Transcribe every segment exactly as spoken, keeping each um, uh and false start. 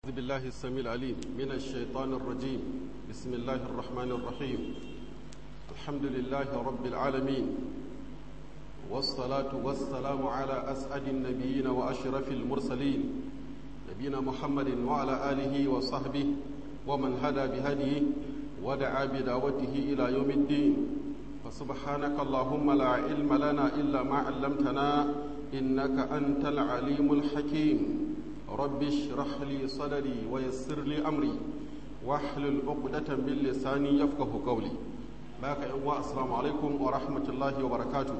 أعوذ بالله السميع العليم من الشيطان الرجيم. بسم الله الرحمن الرحيم. الحمد لله رب العالمين، والصلاة والسلام على أسعد النبيين وأشرف المرسلين نبينا محمد وعلى آله وصحبه ومن هدى بهديه ودعا بدعوته إلى يوم الدين. فسبحانك اللهم لا علم لنا إلا ما علمتنا إنك أنت العليم الحكيم. رب اشرح لي صدري ويسر لي أمري واحلل عقدة من لساني يفقه قولي. باك أنواع السلام عليكم ورحمة الله وبركاته.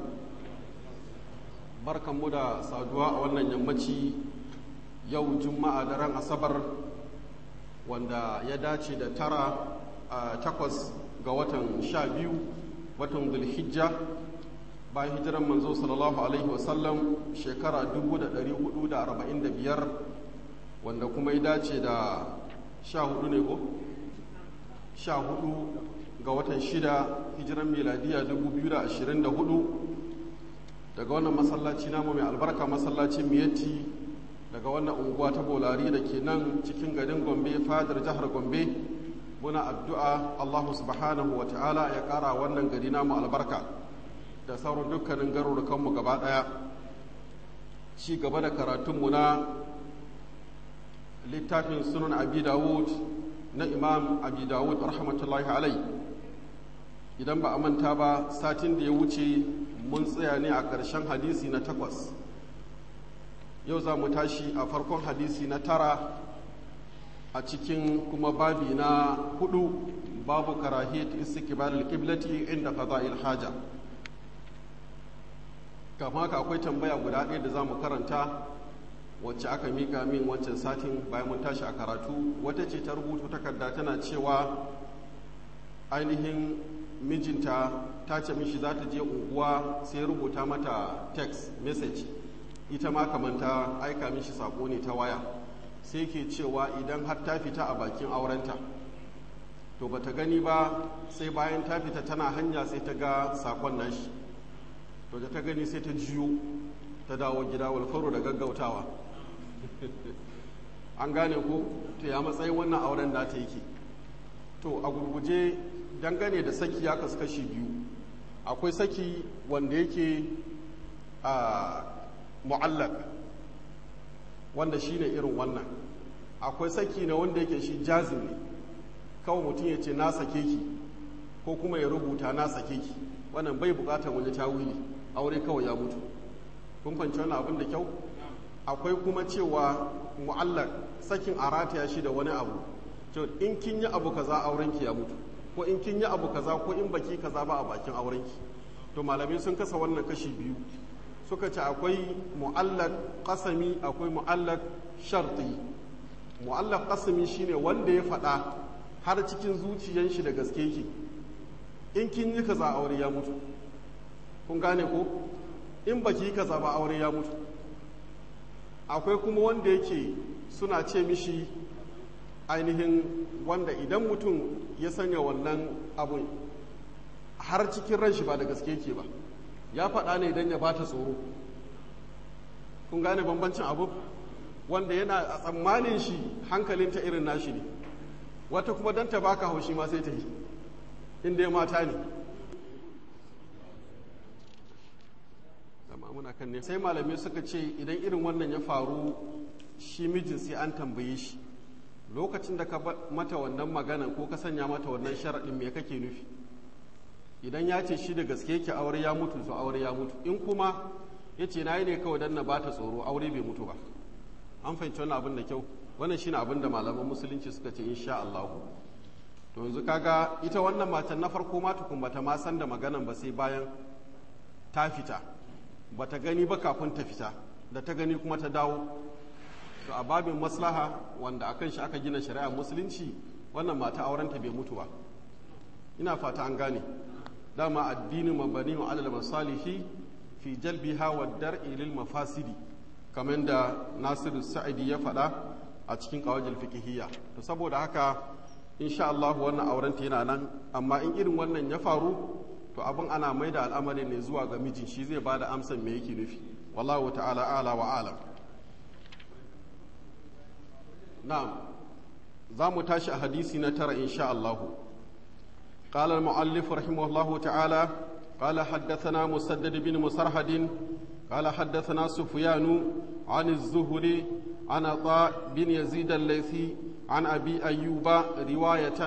بركة مدى سادواء وانا يمتي يوم جمعة دران أصبر وانا يداتي دا ترى تقوز قوة شابيو watan Dhul-Hijja bayan hijiran manzo sallallahu alaihi wasallam shekara dubu da ɗari hudu da arba'in da biyar, wanda kuma ya dace da sha hudu ne ko? sha hudu ga watan shida hijiran miladiya dubu biyu da ashirin da hudu, daga wannan masallaci namu mai albarka, masallacin Miyatti, daga wannan unguwa ta Bolari da ke nan cikin garin Gombe, fadar jihar Gombe. Muna addu'a Allah subhanahu wa ta'ala ya ƙara wannan gari namu albarka da sauran dukkanin garurukanmu gaba ɗaya. Ci gaba da karatunmu na littafin sunan abi dawud na imam abi dawud rahmatullahi alai. Idan ba a manta ba, satin da ya wuce mun tsaya ne a ƙarshen hadisi na takwas. Yau za mu tashi a farkon hadisi na tara a cikin kuma babi na hudu, babu karahiyat istiqbal al-qiblati inda qada'il haja. Kama haka akwai tambaya guda ɗaya da zamu karanta wacce aka mika min wancan satin bayan mun tashi a karatu. Wata ce ta rubutu takarda tana cewa ainihin mijinta ta ce mishi za ta je unguwa, sai rubuta mata text message, ita ma kamanta aika mishi sako ne ta waya, sai ke cewa idan har ta fita a bakin aurenta to bata gani ba, sai bayan ta fita tana hanya sai ta ga sakon nashi, to da ta gani sai ta jiyo ta dawo gida walfaro da gaggautawa. An gane ko to ya matsayin wannan auren da ta yake. To a gurguje, dangane da saki ya kasu kashi biyu. Akwai saki wanda yake a mu'allaq, wanda shi ne irin wannan. Akwai saki na wanda yake shi jazim ne, kawai mutum ya ce na sake ki, ko kuma ya rubuta na sake ki, wannan bai bukatar wani tawili, aure kawai ya mutu. Kun fahimci wannan abin da kyau? Akwai kuma cewa mu'allaq, sakin a rataya shi da wani abu, cewa in kin yi abu kaza aurenki ya mutu, ko in kin yi abu kaza ko in baki kaza ba a bakin aurenki. To malamai sun kasa wannan kashi biyu, suka ce akwai mu'allaq qasami, akwai mu'allaq sharti. Mu'allaq qasami shine wanda ya faɗa har cikin zuciyan shi da gaske yake, in kin yi kaza aure ya mutu. Kun gane ko? In baki yi kaza ba aure ya mutu. Akwai kuma wanda yake suna ce mishi ainihin wanda idan mutum ya sanya wannan abun har cikin ran shi ba da gaske yake ba, ya faɗa ne idan ya bata tsoro. Kun gane bambancin abu? Wanda yana a tsammanin shi hankalinta irin nashi ne, wata kuma don ta baka haushi ma sai ta yi, inda ya mata ne. Muna kan ne. Sai malamai suka ce idan irin wannan ya faru, shi mijin sai an tambaye shi, lokacin da ka mata wannan magana ko ka sanya mata wannan sharaɗin me kake nufi? Idan ya ce shi da gaske yake aure ya mutu, to aure ya mutu. In kuma ya ce na yi ne kawai don na ba ta tsoro, aure bai mutu ba. An fahimci wannan abin da kyau? Wannan shi ne abin da malaman musulunci suka ce insha Allah. To yanzu kaga ita wannan matan na farko ma tukun bata ma san da maganan ba sai bayan ta fita, bata gani ba kafin ta fita, da ta gani kuma ta dawo. To a babin maslaha wanda akan shi aka gina shari'ar musulunci, wannan mata aurenta bai mutu ba. Ina fata an gane. Dama addinin mabaniun alal masalihi fi jalbiha wa dar'i lil mafasidi, kamar da Nasiru Sa'idi ya faɗa a cikin qawaidul fiqhiyya. To saboda haka insha Allah wannan aurenta yana nan, amma in irin wannan ya faru to abin ana mai da al'amari ne zuwa ga mijin, shi zai bada amsan me yake nufi. Wallahu ta'ala ala wa alam. Na'am. za mu tashi a hadisi na tara insha Allah. قال المؤلف رحمه الله تعالى قال حدثنا مسدد بن مسرهد قال حدثنا سفيان عن الزهري عن عطاء بن يزيد الليثي عن أبي أيوب رواية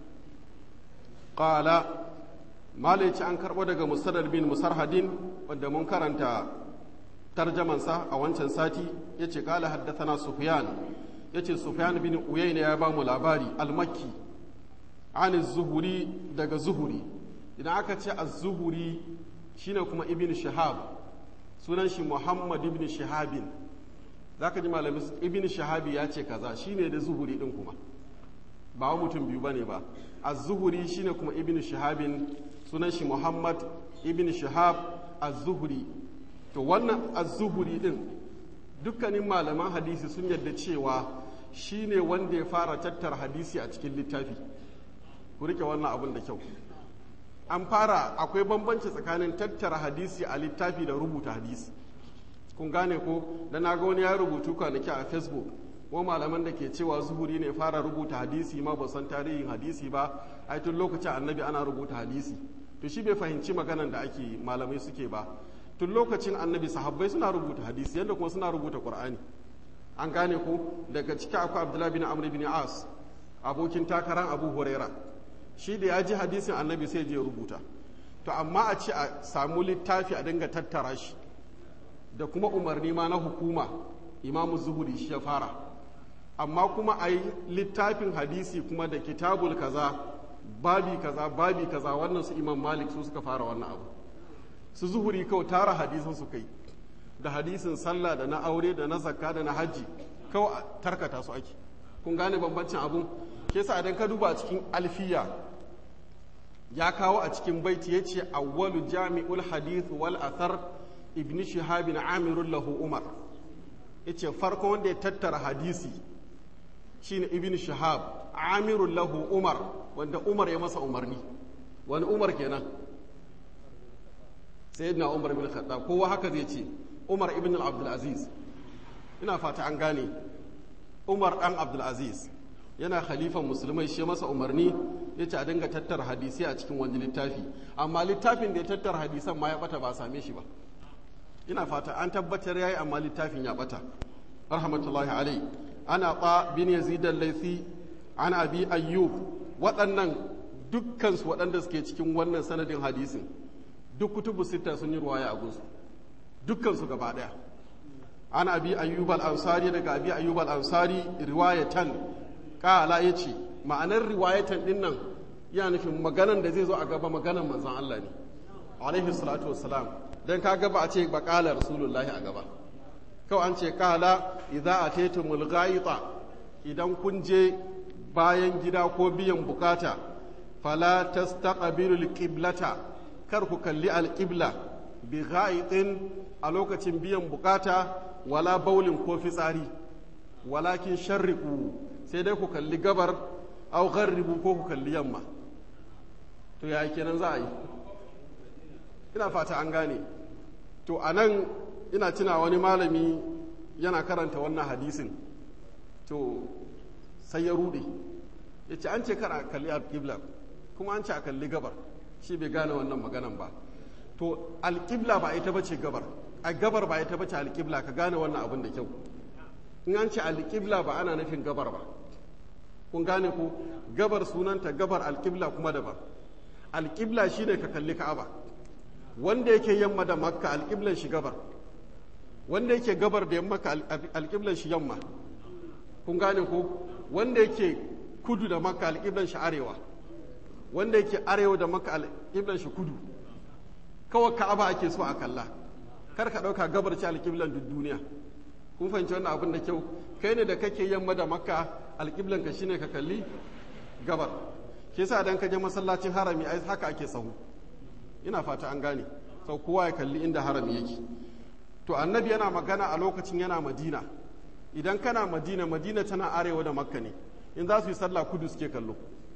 قال ما ليش عن كربودة مسدد بن مسرهد وده منكر أنت ترجمان سا أو أنت ساتي يتي قال حدثنا سفيان يتي سفيان بن عيينة يا بام الأباري المكي عن الزهري daga zuhuri idan aka ce az-zuhuri shine kuma ibn shihab sunan shi muhammad ibn shihabin zaka ji malamin ibn shahabi ya ce kaza shine da zuhuri din kuma ba mutum biyu bane ba az-zuhuri shine kuma ibn shihabin sunan shi muhammad ibn shihab az-zuhuri to wannan az-zuhuri din dukkanin malaman hadisi sun yarda cewa shine wanda ya fara tattara hadisi a cikin littafi. Ku rike wannan abin da kyau. An fara akwai bambanci tsakanin tattara hadisi a littafi da rubuta hadisi. Kun gane ko da na ga wani ya rubutu kwanaki a Facebook ko malaman da ke cewa zuhuri ne fara rubuta hadisi ma ba san tarihin hadisi ba ai tun lokacin annabi ana rubuta hadisi to shi bai fahimci maganan da ake malamai suke ba tun lokacin annabi sahabbai suna rubuta hadisi yadda kuma suna rubuta Qur'ani. An gane ko daga ciki akwai Abdullah bin Amr bin As abokin takaran Abu Huraira shi da ya ji hadisin annabi sai je rubuta to amma a ce a samu littafi a dinga tattara shi da kuma umarni ma na hukuma imamu zuhuri shi ya fara amma kuma a yi littafin hadisi kuma da kitabul kaza babi kaza babi kaza wannan su imam malik su suka fara wannan abu su zuhuri kawai tara hadisin su kai da hadisin sallah da na aure da na zakka da na hajji kawai tarkata su ake kun gane bambancin abun ke sa idan ka duba a cikin alfiya ya kawo a cikin baiti ya ce awwalu jami'ul hadith wal athar ibn shihab bin amirul lahu umar yace farko wanda ya tattara hadisi shine ibn shihab amirul lahu umar wanda umar ya masa umarni wani umar kenan sayyidina umar bin khattab kowa haka zai ce umar ibn abdul aziz ina fata an gane umar dan abdul aziz yana khalifan musulmai shi masa umarni ya ce a dinga tattara hadisi a cikin wani littafi amma littafin da ya tattara hadisan ma ya bata ba a same shi ba ina fata an tabbatar yayi amma littafin ya bata rahmatullahi alai ana qa bin yazid al-laythi an abi ayyub waɗannan dukkan su waɗanda suke cikin wannan sanadin hadisin duk kutubu sita sun yi ruwaya a gunsu dukkan su gaba daya an abi ayyub al-ansari daga abi ayyub al-ansari riwayatan kala ya ce ma'anar riwayatan din nan yana nufin maganan da zai zo a gaba maganan manzan Allah ne alaihi salatu wassalam dan ka gaba a ce ba kala rasulullahi a gaba kawai an ce kala idza ataytumul ghaita idan kun je bayan gida ko biyan bukata fala tastaqbilul qiblata kar ku kalli alqibla bi ghaitin a lokacin biyan bukata wala baulin ko fitsari walakin sharriqu sai dai ku kalli gabar au gharribu ko ku kalli yamma to ya kenan za a yi ina fata an gane to anan ina tuna wani malami yana karanta wannan hadisin to sai ya rude ya ce an ce kar a kalli alƙibla kuma an ce a kalli gabar shi bai gane wannan maganan ba to alƙibla ba ita bace gabar a gabar ba ita bace alƙibla ka gane wannan abin da kyau in an ce alƙibla ba ana nufin gabar ba kun gane ko gabar sunanta gabar alƙibla kuma daban alƙibla shine ka kalli ka'aba wanda yake yamma da makka alƙiblan shi gabar wanda yake gabar da yamma alƙiblan shi yamma kun gane ko wanda yake kudu da makka alƙiblan shi arewa wanda yake arewa da makka alƙiblan shi kudu kawai ka'aba ake so a kalla kar ka ɗauka gabar ce alƙiblan duk duniya kun fahimci wannan abin da kyau kai ne da kake yamma da makka alƙiblan ka shine ka kalli gabar ke sa dan ka je masallacin harami ai haka ake sahu ina fata an gane sau kowa ya kalli inda harami yake to annabi yana magana a lokacin yana madina idan kana madina madina tana arewa da makka ne in za su yi sallah kudu suke kallo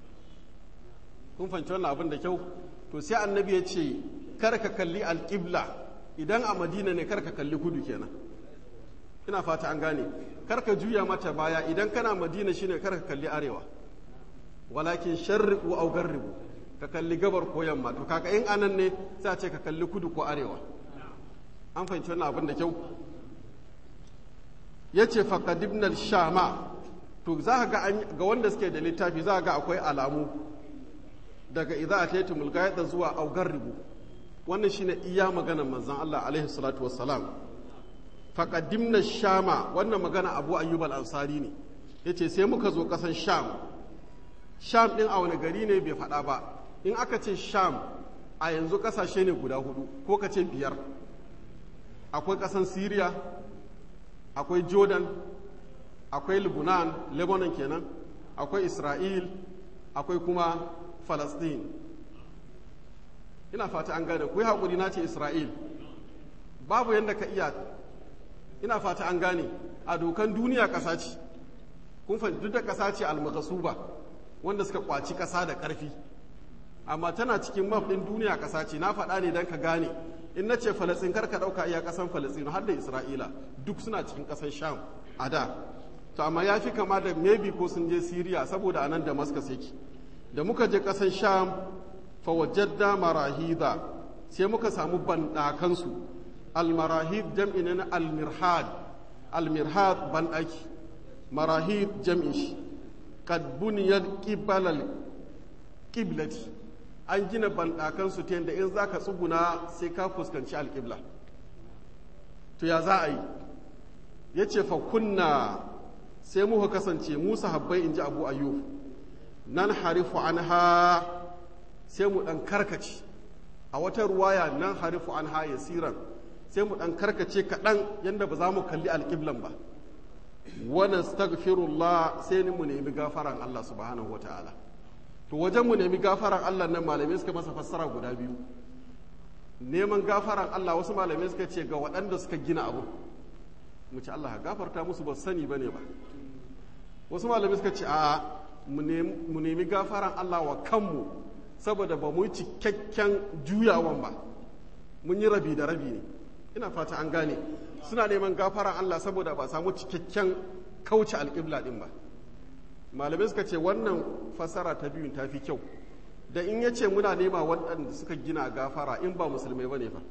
kun fahimci wannan abin da kyau to sai annabi ya ce kar ka kalli alƙibla idan a madina ne kar ka kalli kudu kenan ina fata an gane karka juya mata baya idan kana madina shine karka kalli arewa walakin sharriqu aw garribu ka kalli gabar ko yamma to kaka in anan ne sai a ce ka kalli kudu ko arewa an fahimci wannan abin da kyau yace faqadibna shama to za ka ga wanda suke da littafi za ga akwai alamu daga idza ataytumul ghaida zuwa aw garribu wannan shine iya maganar manzon Allah alaihi salatu wassalam faqadimna shama wannan magana Abu Ayyub al-Ansari ne yace sai muka zo kasan Sham Sham din a wani gari ne bai faɗa ba in aka ce Sham a yanzu kasashe ne guda hudu ko ka ce biyar akwai kasan Syria akwai Jordan akwai Lebanon Lebanon kenan akwai Isra'il akwai kuma Palestine ina fata an gane ku yi haƙuri na ce Isra'il babu yadda ka iya ina fata an gane a dokan duniya ƙasa ce kun fahimci duk da ƙasa ce almagasuba wanda suka kwaci ƙasa da ƙarfi amma tana cikin map ɗin duniya ƙasa ce na faɗa ne don ka gane in na ce Falastin kar ka ɗauka iya ƙasan Falastin har da Isra'ila duk suna cikin ƙasar Sham a da to amma ya fi kama da maybe ko sun je Syria saboda anan Damascus yake da muka je ƙasar Sham fa wajadda marahida sai muka samu banɗakansu almarahid jam'i ne na almirhad almirhad banɗaki marahid jam'in shi kad buniyar ƙibalar ƙiblati an gina banɗakansu ta yadda in za ka tsuguna sai ka fuskanci alƙibla to ya za a yi ya ce fa kunna sai muka kasance musa habbai in ji abu ayyub nan harifu an ha sai mu ɗan karkace a wata ruwaya nan harifu an ha ya siran sai mu ɗan karkace kaɗan yadda ba za mu kalli alƙiblan ba wani stagfirullah sai ni mu nemi gafaran Allah subhanahu wa ta'ala to wajen mu nemi gafaran Allah nan malamai suka masa fassara guda biyu neman gafaran Allah wasu malamai suka ce ga waɗanda suka gina abu mu ce Allah gafarta musu ba sani ba ne ba wasu malamai suka ce a mu nemi gafaran Allah wa kanmu saboda ba mu yi cikakken juyawan ba mun yi rabi da rabi ne ina fata an gane suna neman gafaran Allah saboda ba samu cikakken kauce alƙibla ɗin ba malamai suka ce wannan fasara ta biyun ta fi kyau da in ya ce muna nema waɗanda suka gina gafara in ba musulmai ba ne fa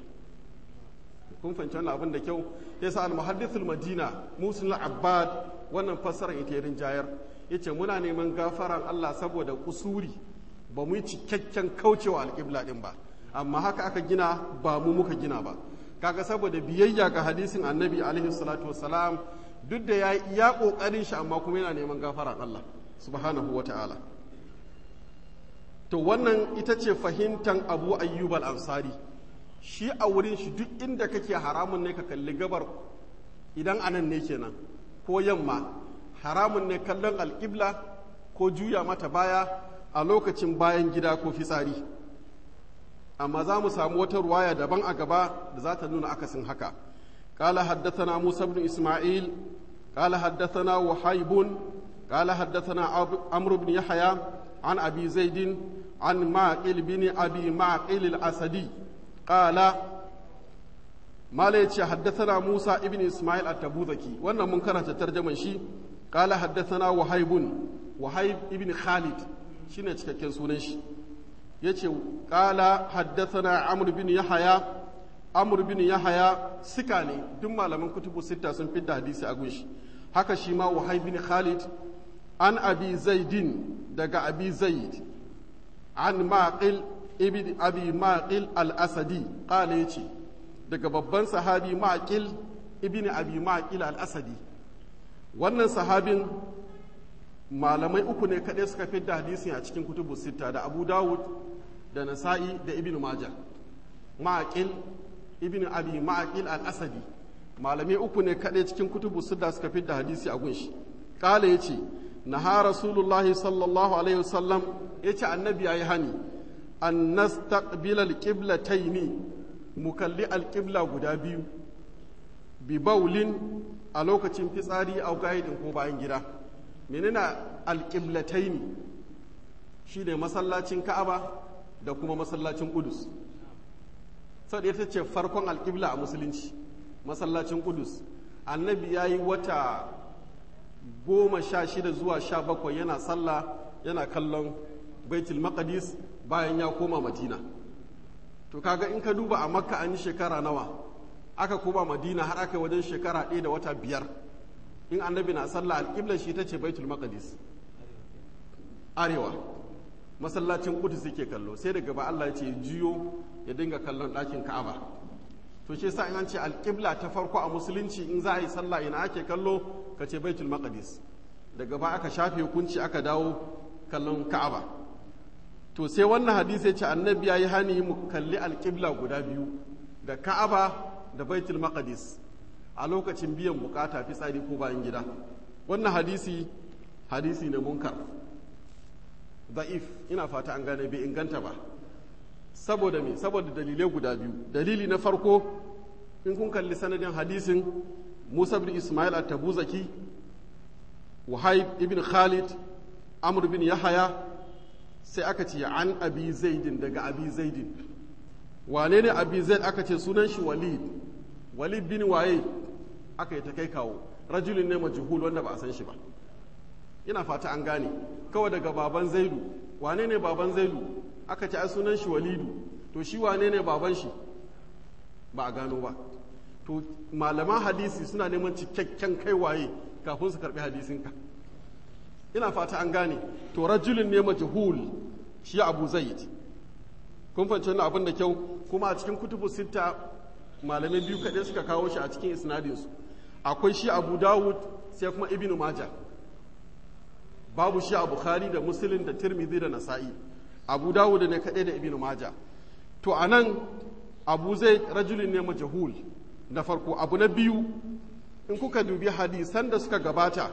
kun fahimci wannan abin da kyau ya sa al-muhaddithul madina musul abbad wannan fasarar ita yarin jayar ya ce muna neman gafaran Allah saboda kusuri ba mu yi cikakken kaucewa alƙibla ɗin ba amma haka aka gina ba mu muka gina ba kaga saboda biyayya ga hadisin annabi alaihi salatu wassalam duk da ya yi iya ƙoƙarin shi amma kuma yana neman gafaran Allah subhanahu wa ta'ala to wannan ita ce fahimtan abu ayyub al-ansari shi a wurin shi duk inda kake haramun ne ka kalli gabar idan anan ne kenan ko yamma haramun ne kallon alƙibla ko juya mata baya a lokacin bayan gida ko fitsari amma za mu samu wata ruwaya daban a gaba da za ta nuna akasin haka قال حدثنا موسى بن إسماعيل قال حدثنا وحيب قال حدثنا عمرو بن يحيى عن أبي زيد عن معقل بن أبي معقل الأسدي قال ما ليتش حدثنا موسى بن إسماعيل التبوذكي وانا منكرة ترجمة شي قال حدثنا وحيب وحيب ابن خالد شنو cikakken sunan shi yace qala haddathana amr bin yahya amr bin yahya sika ne duk malaman kutubu sita sun fidda hadisi a gunshi haka shi ma wahayb bin khalid an abi zaidin daga abi zaid an maqil ibn abi maqil al-asadi qala yace daga babban sahabi maqil ibn abi maqil al-asadi wannan sahabin malamai uku ne kaɗai suka fidda hadisi a cikin kutubu sita da abu dawud da nasa'i da ibn majah maqil ibn abi maqil al-asadi malamai uku ne kaɗai cikin kutubu sita suka fidda hadisi a gunshi kala yace naha rasulullahi sallallahu alaihi wasallam yace annabi yayi hani an nastaqbil al-qiblataini mukalli al-qibla guda biyu bi baulin a lokacin fitsari au gaidin ko bayan gida menene al-qiblataini shine masallacin Ka'aba da kuma masallacin Qudus saboda ita ce farkon al-qibla a musulunci masallacin Qudus annabi ya yi wata goma sha shida zuwa sha bakwai yana sallah yana kallon baitul maqdis bayan ya koma madina. To kaga in ka duba a makka an yi shekara nawa, aka koma madina har aka yi wajen shekara ɗaya da wata biyar. In annabi na sallah alƙiblar shi ta ce baitul maqdis arewa, masallacin Qudus yake kallo, sai daga ba Allah ya ce jiyo ya dinga kallon ɗakin Ka'aba. To shi yasa in an ce alƙibla ta farko a musulunci in za a yi sallah ina ake kallo, ka ce baitul maqdis. Daga ba aka shafe hukunci aka dawo kallon Ka'aba. To sai wannan hadisi ya ce annabi ya yi hani mu kalli alƙibla guda biyu, da Ka'aba da baitul maqdis a lokacin biyan bukata fitsari ko bayan gida. Wannan hadisi hadisi ne munkar da'if, ina fata an gane bai inganta ba. Saboda me? Saboda dalilai guda biyu. Dalili na farko, in kun kalli sanadin hadisin Musa bin Ismail at-Tabuzaki, Wahayb ibn Khalid, Amr bin Yahaya, sai aka ce an Abi Zaidin, daga Abi Zaidin. Wane ne Abi Zaid? Aka ce sunan shi Walid. Walid bin waye? Aka yi ta kai kawo. Rajulun ne majhul wanda ba a san shi ba. Ina fata an gane. Kawai daga baban Zaidu. Wane ne baban Zaidu? Aka ce ai sunan shi Walidu. To shi wane ne baban shi? Ba a gano ba. To malaman hadisi suna neman cikakken kai waye kafin su karbi hadisinka. Ina fata an gane. To rajulun ne majhul, shi Abu Zaid. Kun fahimci wannan abin da kyau, kuma a cikin kutubu sita malamai biyu kaɗai suka kawo shi a cikin isnadinsu. Akwai shi Abu Dawud sai kuma Ibn Majah. Babu shi a Bukhari da Muslim da Tirmidhi da Nasa'i. Abu Dawud ne kaɗai da Ibn Majah. To anan Abu Zaid rajulin ne majhul na farko. Abu na biyu, in kuka dubi hadisan da suka gabata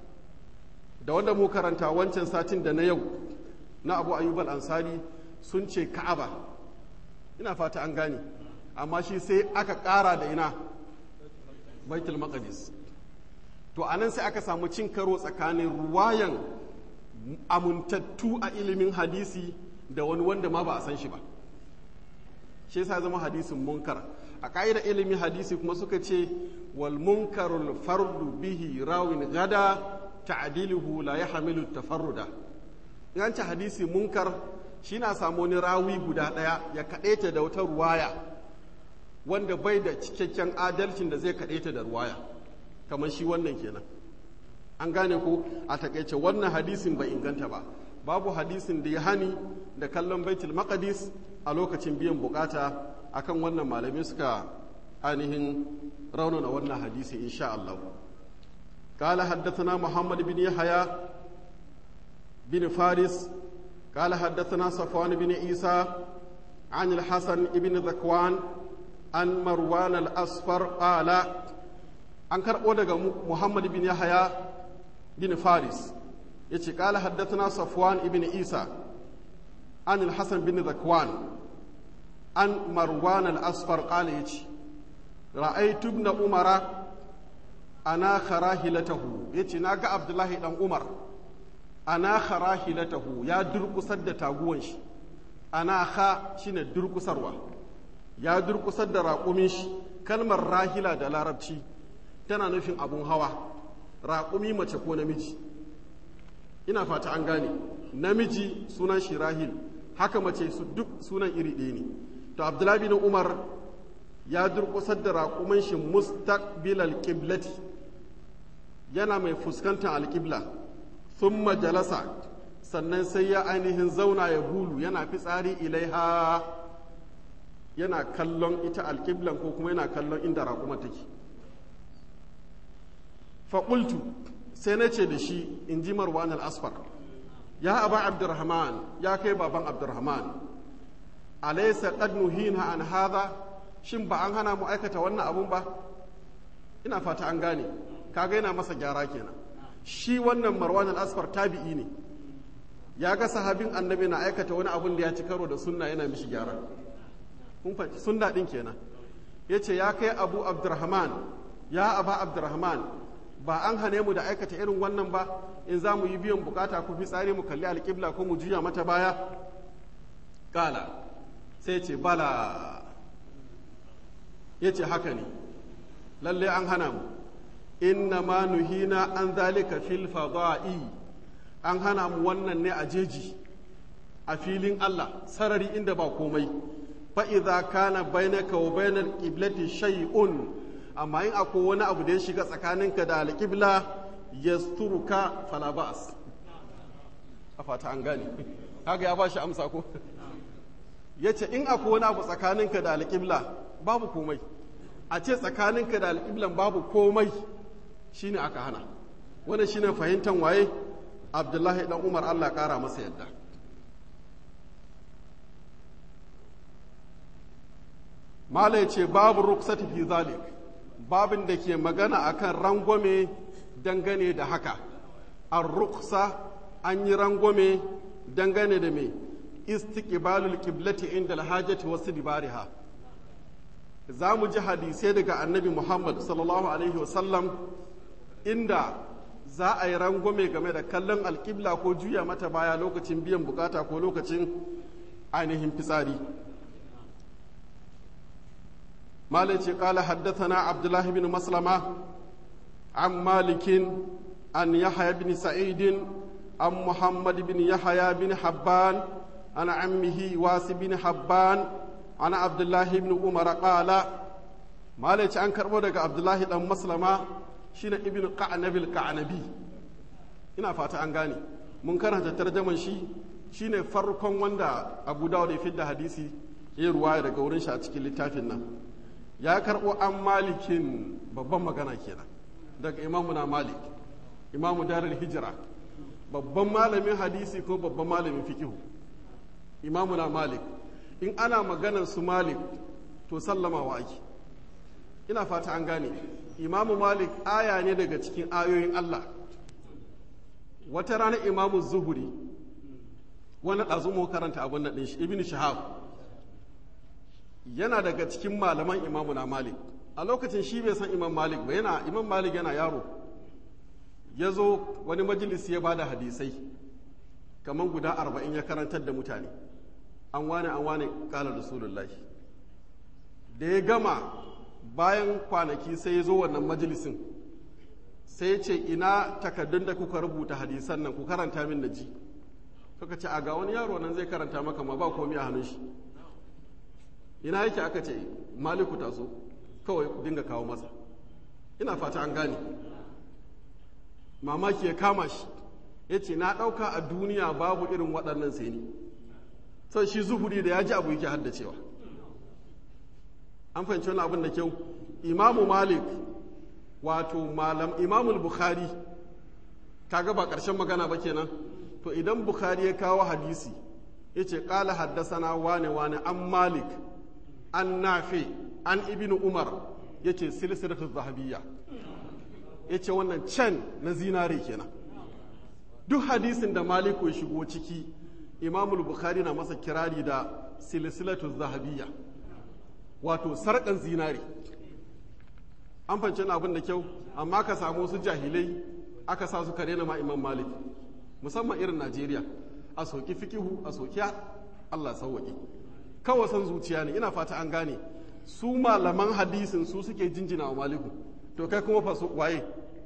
da wanda mu karanta wancan satin da na yau na Abu Ayyub al-Ansari sun ce Ka'aba. Ina fata an gane. Amma shi sai aka ƙara da ina Baitul Maqdis. To anan sai aka samu cin karo tsakanin ruwayan amintattu a ilimin hadisi da wani wanda ma ba a san shi ba. Shi yasa zama hadisin munkar. A ƙa'idar ilimin hadisi kuma suka ce wal munkarul fardu bihi rawin gada ta'diluhu la yahmilu tafarruda. In an ce hadisi munkar shi na samu wani rawi guda ɗaya ya kaɗaita da wata ruwaya wanda bai da cikakken adalcin da zai kaɗaita da ruwaya, kamar shi wannan kenan. An gane ko a takaice wannan hadisin bai inganta ba. Babu hadisin da ya hani da kallon Baitul Maqdis a lokacin biyan bukata. Akan wannan malamai suka ainihin raunana wannan hadisi insha Allah. قال حدثنا محمد بن يحيى بن فارس قال حدثنا صفوان بن عيسى عن الحسن بن ذكوان عن مروان الأصفر قال أنكر أودغ محمد بن يحيى بن فارس يتي قال حدثنا صفوان بن عيسى عن الحسن بن ذكوان عن مروان الأصفر قال يتي رأيت ابن عمر أنا خراهلته يتي ناقا عبد الله بن عمر ana kharahilatahu ya durkusar da taguwan shi. Ana kha shine durkusarwa, ya durkusar da raƙumin shi. Kalmar rahila da larabci tana nufin abun hawa, raƙumi mace ko namiji. Ina fata an gane, namiji sunan shi rahil, haka mace su duk sunan iri ɗaya ne. To Abdullahi bin Umar ya durkusar da raƙumin shi mustaqbil alqiblati, yana mai fuskantar alqibla. Thumma jalasa, sannan sai ya ainihin zauna ya bulu, yana fitsari ilaiha, yana kallon ita alƙiblan ko kuma yana kallon inda raƙuma take. Faƙultu sai na ce da shi, in ji Marwan al-Asfar, ya aba Abdurrahman, ya kai baban Abdurrahman, alaysa qad nuhina an hadha, shin ba an hana mu aikata wannan abun ba? Ina fata an gane, kaga yana masa gyara kenan. Shi wannan Marwan al-Asfar tabi'i ne, ya ga sahabin annabi na aikata wani abun da ya ci karo da sunna, yana mishi gyara. Kun fahimci sunna din kenan. Yace ya kai Abu Abdurrahman, ya Aba Abdurrahman, ba an hane mu da aikata irin wannan ba, in za mu yi biyan bukata ku fi tsari mu kalli alƙibla ko mu juya mata baya? Kala sai ce bala, yace haka ne, lalle an hana mu. inna ma nuhina an zalika fil fada'i, an hana mu wannan ne a jeji a filin Allah sarari inda ba komai. fa idza kana bainaka wa bainal qiblati shay'un, amma in akwai wani abu da ya shiga tsakaninka da alqibla yasturuka fala ba'as. a fata an gane kaga ya bashi amsa ko yace in akwai wani abu tsakaninka da alqibla babu komai. a ce tsakaninka da alqiblan babu komai shine aka hana. wannan shine fahimtar waye Abdullahi dan Umar, Allah kara masa yadda. Mala ya ce babu ruksati fi zalik, babin da ke magana akan rangwame dangane da haka. An ruksa an yi rangwame dangane da me istiqbalul qiblati inda alhajati wasu dibariha. Za mu ji hadisai daga annabi Muhammad sallallahu alaihi wasallam inda za a yi rangwame game da kallon alƙibla ko juya mata baya lokacin biyan bukata ko lokacin ainihin fitsari. مالك قال حدثنا عبد الله بن مسلمة عن مالك عن يحيى بن سعيد عن محمد بن يحيى بن حبان عن عمه واس بن حبان عن عبد الله بن عمر قال مالك عن كربودك عبد الله بن مسلمة شين ابن قعنب القعنبي ina fata an gane mun karanta tarjaman shi shine farkon wanda Abu Dawud ya fidda hadisi ya ruwaya daga wurin shi a cikin littafin nan. Ya karɓo an malikin babban magana kenan daga imamu na malik, imamu darul hijira, babban malamin hadisi ko babban malamin fikihu, imamu na malik. In ana maganar su malik to sallamawa ake. Ina fata an gane imamu malik aya ne daga cikin ayoyin Allah. Wata rana imamu zuhuri wani ɗazu mu karanta abin nan ɗin shi ibn shahab yana daga cikin malaman imamu na malik. A lokacin shi bai san imam malik ba, yana imam malik yana yaro. Ya zo wani majalisi ya bada hadisai kamar guda arba'in ya karantar da mutane, an wane an wane kala rasulullahi. Da ya gama bayan kwanaki sai ya zo wannan majalisin sai ya ce ina takaddun da kuka rubuta hadisan nan ku karanta min na ji. Suka ce a ga wani yaro nan zai karanta maka ma ba komai a hannun shi. Ina yake aka ce maliku taso kawai ku dinga kawo masa. Ina fata an gane mamaki ya kama shi ya ce na ɗauka a duniya babu irin waɗannan sai ni. Sai shi zuhuri da ya ji abu yake haddacewa. An fahimci wani abin da kyau. Imamu Malik wato malam Imamul Bukhari kaga ba ƙarshen magana ba kenan. To idan Bukhari ya kawo hadisi ya ce ƙala haddasana wane wane an Malik an Nafi an Ibn Umar ya ce silsilatu zahabiyya, ya ce wannan can na zinare kenan. Duk hadisin da Maliku ya shigo ciki Imamul Bukhari na masa kirari da silsilatu zahabiyya, wato sarƙan zinare. An fance abin da kyau, amma ka samu su jahilai aka sa su kare na ma Imam Malik, musamman irin Najeriya, a soki fikihu a soki Allah sauwaƙe. Kawai san zuciya ne, ina fata an gane. Su malaman hadisin su suke jinjina wa Maliku, to kai kuma fa waye?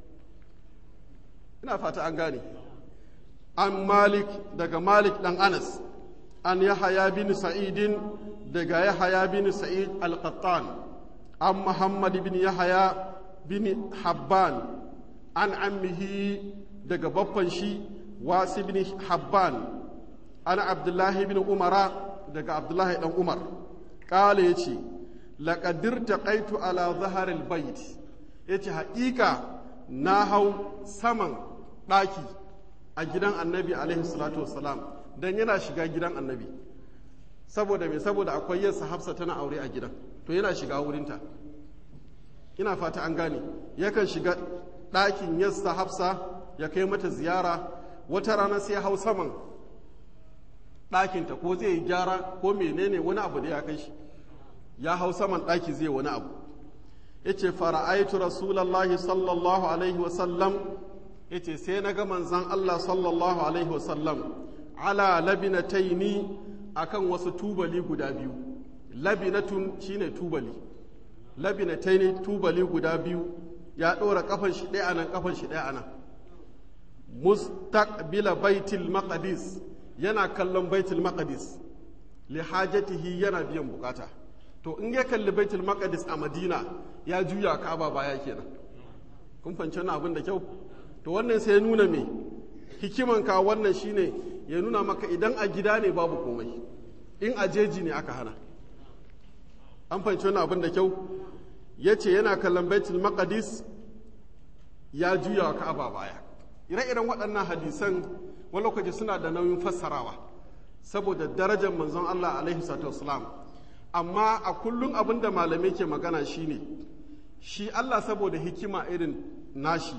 Ina fata an gane. An Malik daga Malik dan Anas, an Yahaya bin Sa'idin daga Yahaya bin Sa'id al-Qattan, an Muhammad bin Yahaya bin Habban, an ammihi daga babban shi Wasi bin Habban, an Abdullahi bin Umara daga Abdullahi dan Umar. Kale yace laqadir taqaitu ala zaharil bait, yace haƙiƙa na hau saman ɗaki a gidan Annabi alaihi salatu wassalam, dan yana shiga gidan Annabi. Saboda me? Saboda akwai yarsa Hafsa tana aure a gidan, to yana shiga wurinta. Ina fata an gane, yakan shiga ɗakin yarsa Hafsa ya kai mata ziyara. Wata rana sai ya hau saman ɗakinta ko zai yi gyara ko menene wani abu da ya kai shi, ya hau saman ɗaki zai wani abu. Ya ce fara'aitu rasulallah sallallahu alaihi wasallam, ya ce sai na ga manzan Allah sallallahu alaihi wasallam ala labinataini akan wasu tubali guda biyu. Labinatun shine tubali, labinataini tubali guda biyu ya ɗora kafan shi ɗaya anan kafan shi ɗaya anan mustaqbila baitul maqdis yana kallon baitul maqdis li hajatihi yana biyan bukata to in ya kalli baitul maqdis a Madina ya juya Ka'aba baya kenan kun fahimci wannan abin da kyau to wannan sai ya nuna me hikiman ka wannan shine ya nuna maka idan a gida ne babu komai in a jeji ne aka hana an fahimci wannan abin da kyau yace yana kallon baitul maqdis ya juya Ka'aba baya ire-iren waɗannan hadisan wani lokaci suna da nauyin fassarawa saboda darajar manzon Allah alaihi salatu wasalam amma a kullum abin da malamai ke magana shine shi Allah saboda hikima irin nashi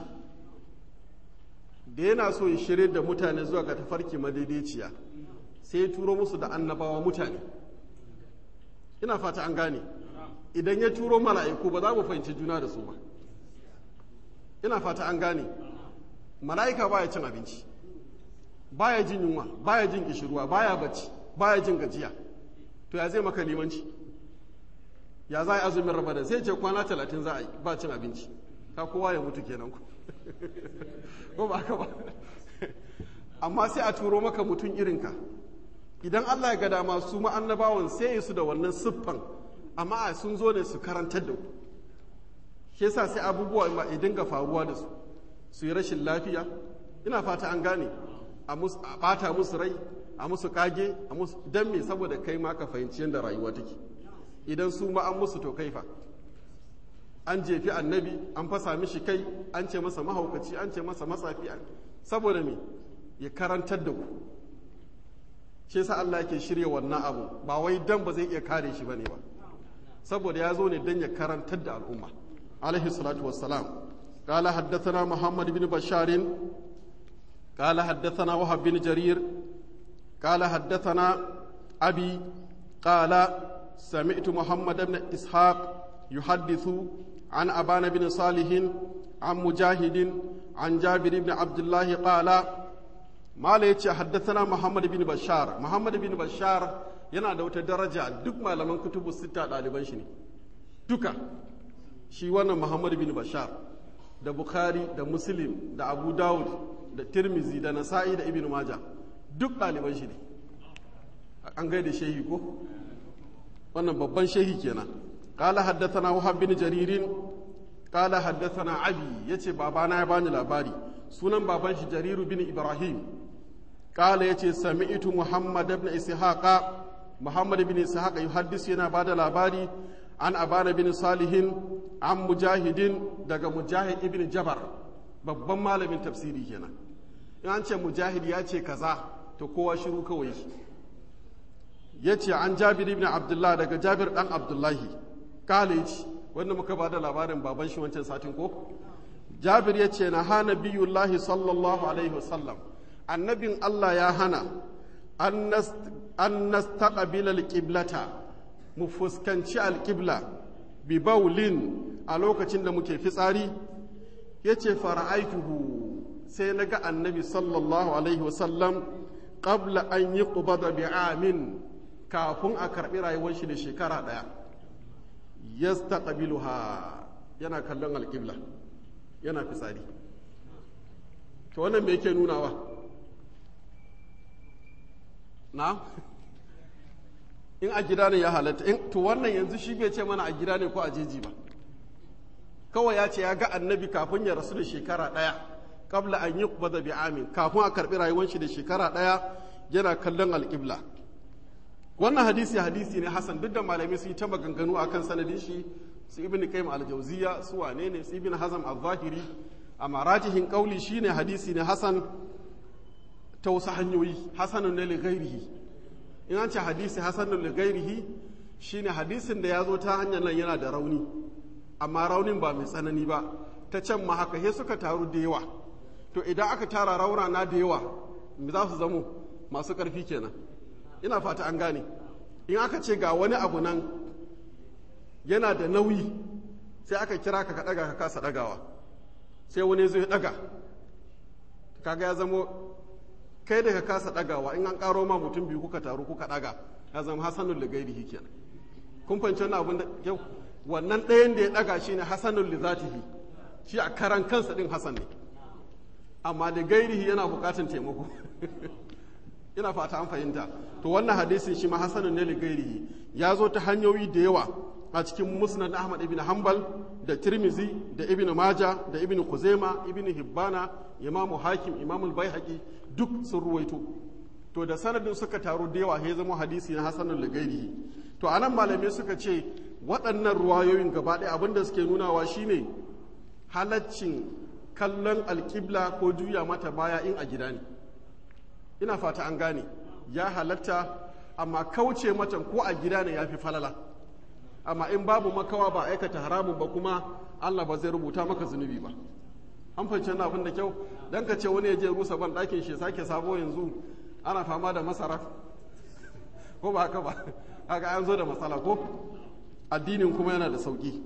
da yana so ya shirye da mutane zuwa ga tafarki madaidaiciya sai ya turo musu da annabawa mutane ina fata an gane idan ya turo mala'iku ba za mu fahimci juna da su ba ina fata an gane mala'ika baya cin abinci baya jin yunwa baya jin kishirwa baya bacci baya jin gajiya to ya zai maka limanci ya za a yi azumin ramadan sai ce kwana talatin za a yi ba cin abinci ka kowa ya mutu kenan ku ko ba haka ba amma sai a turo maka mutum irinka idan Allah ya ga dama su ma'annabawan sai su da wannan siffan amma sun zo ne su karantar da ku shi yasa sai abubuwa ma idan ga faruwa da su su yi rashin lafiya ina fata an gane a bata musu rai a musu kage a musu dan me saboda kai ma ka fahimci yadda rayuwa take idan su ma an musu to kaifa an jefi annabi an fasa mishi kai an ce masa mahaukaci an ce masa matsafi saboda me ya karantar da ku shi yasa Allah yake shirya wannan abu ba wai dan ba zai iya kare shi bane ba saboda ya zo ne dan ya karantar da al'umma alaihi salatu wassalam قال حدثنا محمد بن بشار قال حدثنا وهب بن جرير قال حدثنا أبي قال سمعت محمد بن إسحاق يحدث عن أبان بن صالح عن مجاهد عن جابر بن عبد الله قال ما ليتش حدثنا محمد بن بشار محمد بن بشار yana da wata daraja duk malaman kutubu sita ɗaliban shi ne duka shi wannan Muhammad bin Bashar da Bukhari da Muslim da Abu Dawud da Tirmizi da Nasa'i da Ibn Majah duk ɗaliban shi ne an gaida shehi ko wannan babban shehi kenan qala haddathana Wahab bin Jaririn qala haddathana Abi yace babana ya bani labari sunan baban shi Jariru bin Ibrahim qala yace sami'tu Muhammad ibn Ishaqa Muhammad ibn Ishaqa yuhaddisu yana bada labari an Abana bin Salihin an Mujahidin daga Mujahid ibn Jabar babban malamin tafsiri kenan in an ce Mujahid ya ce kaza to kowa shiru kawai ya ce an Jabir ibn Abdullah daga Jabir dan Abdullahi kala yace wanda muka bada labarin baban shi wancan satin ko Jabir ya ce na hana biyullahi sallallahu alaihi wasallam annabin Allah ya hana an nastaqbila alqiblata mu fuskanci alqibla bi baulin a lokacin da muke fitsari yace fara'aituhu sai naga annabi sallallahu alaihi wasallam qabla an yuqbada bi amin kafin a karbi rayuwar shi da shekara daya yastaqbiluha yana kallon alqibla yana fitsari to wannan me yake nunawa na in a gida ne ya halatta in to wannan yanzu shi bai ce mana a gida ne ko a jeji ba kawai ya ce ya ga annabi kafin ya rasu da shekara ɗaya kabla an yi kubada bi amin kafin a karɓi rayuwar shi da shekara ɗaya yana kallon alƙibla wannan hadisi hadisi ne hasan duk da malamai su yi ta maganganu akan sanadin shi su ibn qayyim al-jawziya su wane ne su ibn hazm al-zahiri amma rajihin kauli shine hadisi ne hasan ta wasu hanyoyi hasanun ne li ghairihi in an ce hadisi hasanun li ghairihi shine hadisin da ya zo ta hanyar nan yana da rauni amma raunin ba mai tsanani ba ta can ma haka he suka taru da yawa to idan aka tara raunana da yawa me za su zamo masu ƙarfi kenan ina fata an gane in aka ce ga wani abu nan yana da nauyi sai aka kira ka ka daga ka kasa dagawa sai wani zai daga kaga ya zamo kai da ka kasa dagawa in an karo ma mutum biyu kuka taru kuka daga ya zama hasanul ligairihi kenan kun fahimci wannan abin da yau wannan ɗayan da ya daga shine hasanul li zatihi shi a karan kansa din hasan ne amma da gairihi yana bukatan taimako ina fata an fahimta to wannan hadisin shi ma hasanun ne ligairihi ya zo ta hanyoyi da yawa a cikin musnad Ahmad ibn Hanbal da Tirmizi da Ibn Maja da Ibn Khuzaima Ibn Hibbana Imam Hakim Imam al-Baihaqi duk sun ruwaito to da sanadin suka taru da yawa ya zama hadisi na hasanun ligairihi to anan malamai suka ce waɗannan ruwayoyin gaba ɗaya abinda suke nunawa shine halaccin kallon alƙibla ko juya mata baya in a gida ne ina fata an gane ya halatta amma kauce mata ko a gida ne ya fi falala amma in babu makawa ba aikata haramun ba kuma Allah ba zai rubuta maka zunubi ba an fahimci na abin da kyau dan ka ce wani ya je rusa ban ɗakin shi sake sabo yanzu ana fama da masara ko ba haka ba haka an zo da matsala ko addinin kuma yana da sauki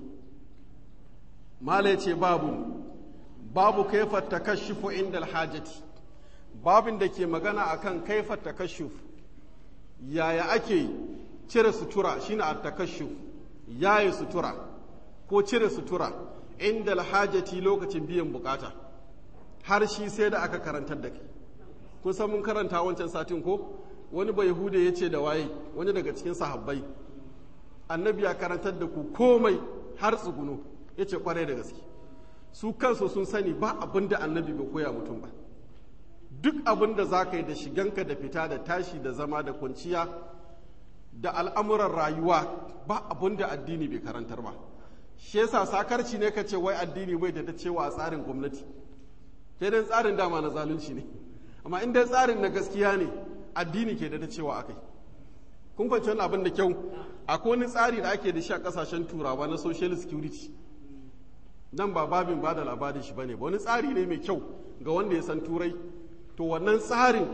mala ce babu babu kaifa takashufu inda alhajati babin da ke magana akan kaifa takashuf yaya ake cire sutura shine at-takashuf yayi sutura ko cire sutura inda alhajati lokacin biyan bukata har shi sai da aka karantar da kai kun san mun karanta wancan satin ko wani bai yahude yace da waye wani daga cikin sahabbai annabi ya karantar da ku komai har tsuguno yace kwarai da gaske su kansu sun sani ba abin da annabi bai koya mutum ba duk abin da za ka yi da shiganka da fita da tashi da zama da kwanciya da al'amuran rayuwa ba abin da addini bai karantar ba shi yasa sakarci ne ka ce wai addini bai da ta cewa a tsarin gwamnati ke dan tsarin dama na zalunci ne amma in dai tsarin na gaskiya ne addini ke da ta cewa akai kun fahimci wannan abin da kyau akwai wani tsari da ake da shi a kasashen turawa na social security nan ba babin ba da labarin shi bane ba wani tsari ne mai kyau ga wanda ya san turai to wannan tsarin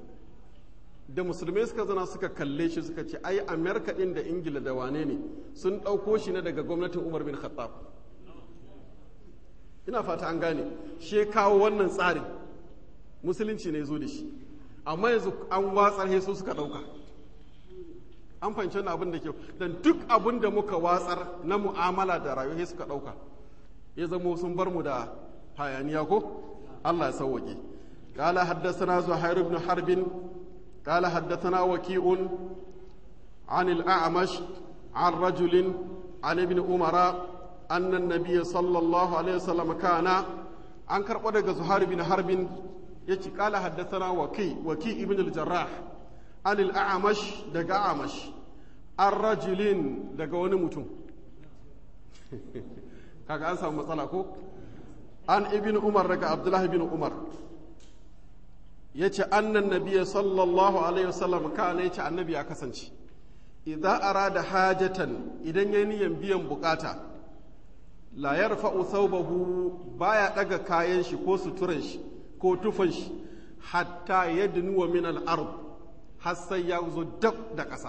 da musulmai suka zana suka kalle shi suka ce ai amerika din da ingila da wane ne sun ɗauko shi ne daga gwamnatin umar bin khattab ina fata an gane shi kawo wannan tsarin musulunci ne zo da shi amma yanzu an watsar he su suka ɗauka an fahimci wannan abin da kyau dan duk abin da muka watsar na mu'amala da rayuwa he suka ɗauka ya zama sun bar mu da hayaniya ko Allah ya sauwake قال حدثنا زهير بن حرب قال حدثنا وكيع عن الأعمش عن رجل عن ابن عمر أن النبي صلى الله عليه وسلم كان أنكر قدق زهير بن حرب يتي قال حدثنا وكيع وكيع ابن الجراح عن الأعمش دق أعمش عن رجل دق ونمتم kaga an samu matsala ko an ibn umar daga abdullahi bin umar yace annan nabiyyi sallallahu alaihi wasallam kana yace annabi ya kasance idza arada hajatan idan yayin niyyar biyan bukata la yarfa'u thawbahu baya daga kayan shi ko suturan shi ko tufan shi hatta yadnu min al-ard har sai ya zo dab da ƙasa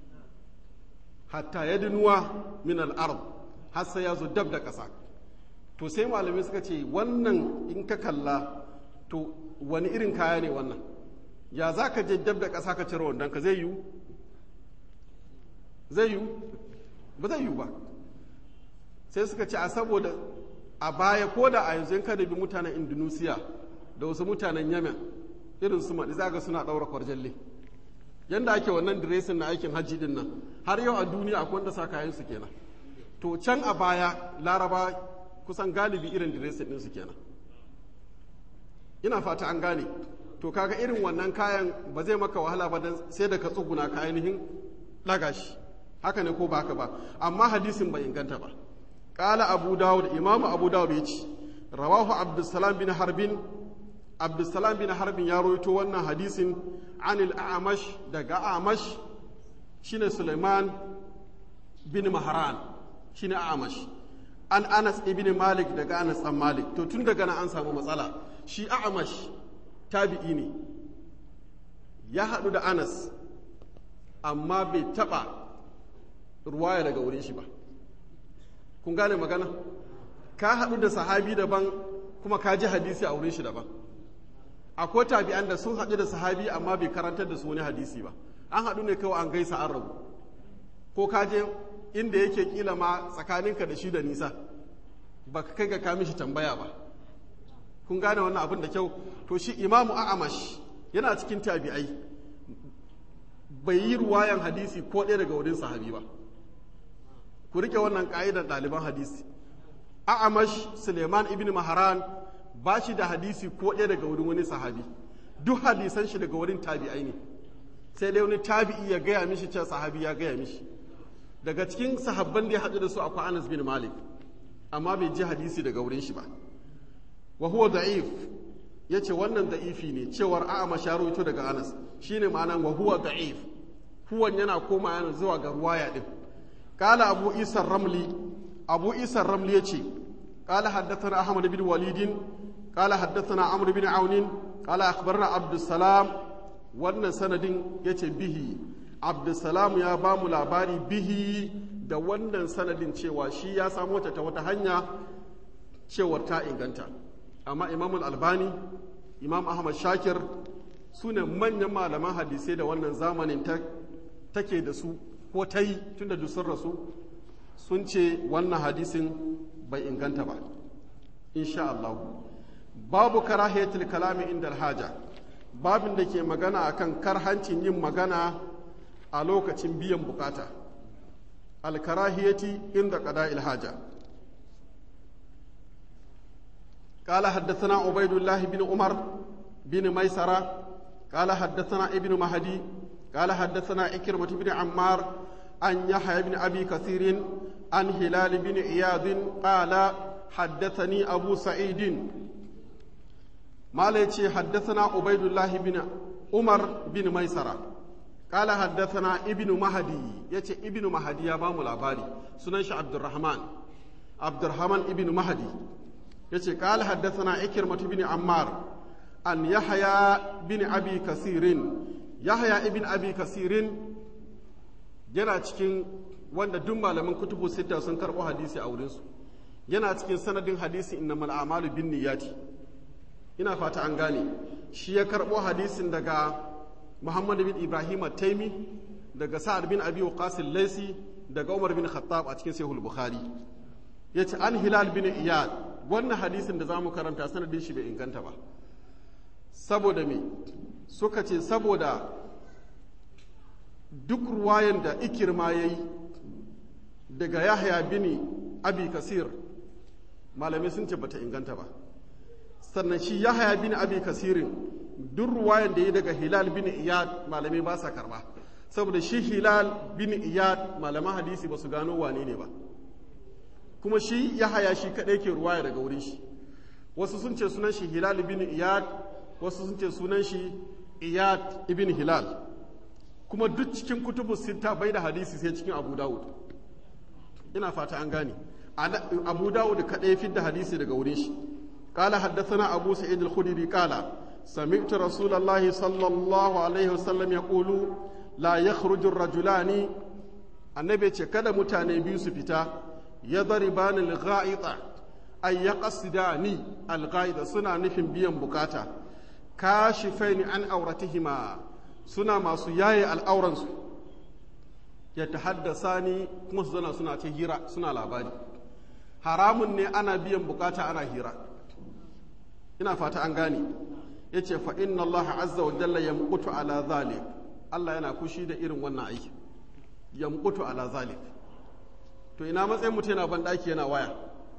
hatta yadnuwa min al-ard har sai ya zo dab da ƙasa to sai malamai suka ce wannan in ka kalla to wani irin kaya ne wannan ya za ka je dab da ƙasa ka cire wannan ka zai yiwu zai yiwu ba zai yiwu ba sai suka ce a saboda a baya ko da a yanzu in ka dabi mutanen indonesia da wasu mutanen yemen irin su maɗi zaga suna ɗaura kwarjalle yanda ake wannan diresin na aikin hajji din nan har yau a duniya akwai wanda sa kayan su kenan to can a baya laraba kusan galibi irin diresin ɗin su kenan ina fata an gane to kaga irin wannan kayan ba zai maka wahala ba dan sai da ka tsuguna ka ainihin ɗaga shi haka ne ko ba haka ba amma hadisin bai inganta ba qala abu dawud imamu abu dawud yace rawahu abdussalam bin harbin abdussalam bin harbin ya rawaito wannan hadisin anil a'mash daga a'mash shine sulaiman bin mahran shine a'mash an anas ibn malik daga anas dan malik to tun daga nan an samu matsala shi a'mash tabi'i ne ya haɗu da anas amma bai taɓa ruwaya daga wurin shi ba kun gane magana ka haɗu da sahabi daban kuma ka ji hadisi a wurin shi daban akwai tabi'an da sun haɗu da sahabi amma bai karantar da su wani hadisi ba an haɗu ne kawai an gaisa an rabu ko ka je inda yake kila ma tsakaninka da shi da nisa ba ka kai ga ka mishi tambaya ba. Kun gane wannan abin da kyau? To shi Imamu A'amash yana cikin tabi'ai, bai yi ruwayan hadisi ko ɗaya daga wurin sahabi ba. Ku rike wannan ƙa'idar ɗaliban hadisi. A'amash Suleiman ibn Maharan ba shi da hadisi ko ɗaya daga wurin wani sahabi, duk hadisan shi daga wurin tabi'ai ne, sai dai wani tabi'i ya gaya mishi cewa sahabi ya gaya mishi. Daga cikin sahabban da ya haɗu da su akwai Anas bin Malik, amma bai ji hadisi daga wurin shi ba. Wa huwa da'if, yace wannan da'ifi ne, cewar A'amash ya rawaito daga Anas shine ma'anan wa huwa da'if. Huwan yana koma yana zuwa ga ruwaya din. Qala Abu Isa Ramli, Abu Isa Ramli yace قال حدثنا أحمد بن وليد قال حدثنا عمرو بن عون قال أخبرنا عبد السلام wannan sanadin yace bihi Abdussalam ya ba mu labari bihi da wannan sanadin cewa shi ya samu ta ta wata hanya cewar ta inganta, amma Imam Al-Albani, Imam Ahmad Shakir su ne manyan malaman hadisai da wannan zamanin ta take da su ko ta yi tunda dusar rasu, sun ce wannan hadisin bai inganta ba. Insha Allah, babu karahiyatul kalami inda alhaja, babin da ke magana akan karhancin yin magana a lokacin biyan bukata. Alkarahiyati inda qada'il haja. قال حدثنا عبيد الله بن عمر بن ميسرة قال حدثنا ابن مهدي قال حدثنا إكرمة بن عمار عن يحيى بن أبي كثير عن هلال بن عياض قال حدثني أبو سعيد ما ليتي حدثنا عبيد الله بن عمر بن ميسرة قال حدثنا ابن مهدي يتي ابن مهدي يا بام العباري سننش عبد الرحمن عبد الرحمن ابن مهدي يتي قال حدثنا إكرمة بن عمار عن يحيى بن أبي كثير يحيى ابن أبي كثير yana cikin wanda duk malaman kutubu sita sun karɓo hadisi a wurinsu, yana cikin sanadin hadisi innamal a'malu bin niyyati, ina fata an gane. Shi ya karɓo hadisin daga Muhammad bin Ibrahim at-Taimi, daga Sa'ad bin Abi Waqqas al-Laysi, daga Umar bin Khattab a cikin Sahih al-Bukhari. Yace an Hilal bin Iyad, wannan hadisin da zamu karanta sanadin shi bai inganta ba. Saboda me? Suka ce saboda duk ruwayan da Ikirma yayi daga Yahya bin Abi Kasir, malamai sun ce bata inganta ba. Sannan shi Yahya bin Abi Kasirin duk ruwayan da yayi daga Hilal bin Iyad malamai ba sa karba, saboda shi Hilal bin Iyad malaman hadisi ba su gano wane ne ba, kuma shi Yahya shi kadai ke ruwaya daga wurin shi. Wasu sun ce sunan shi Hilal bin Iyad, wasu sun ce sunan shi Iyad ibn Hilal, kuma duk cikin kutubu sita bai da hadisi sai cikin Abu Dawud. Ina fata an gane, Abu Dawud kadai fi da hadisi daga wurin shi. قال حدثنا أبو سعيد الخدري قال سمعت رسول الله صلى الله عليه وسلم يقول لا يخرج الرجلان النبي ce kada mutane biyu su fita yadriban al-gha'ita ay yaqsidani al-gha'ita suna nufin biyan bukata kashifaini an auratihima suna masu yaye al'auransu yatahaddasani kuma su zana suna ta hira suna labari. Haramun ne ana biyan bukata ana hira, ina fata an gane. Yace fa inna Allah azza wa jalla yamqutu ala zalik, Allah yana kushi da irin wannan aiki, yamqutu ala zalik. To ina matsayin mutum yana ban daki yana waya,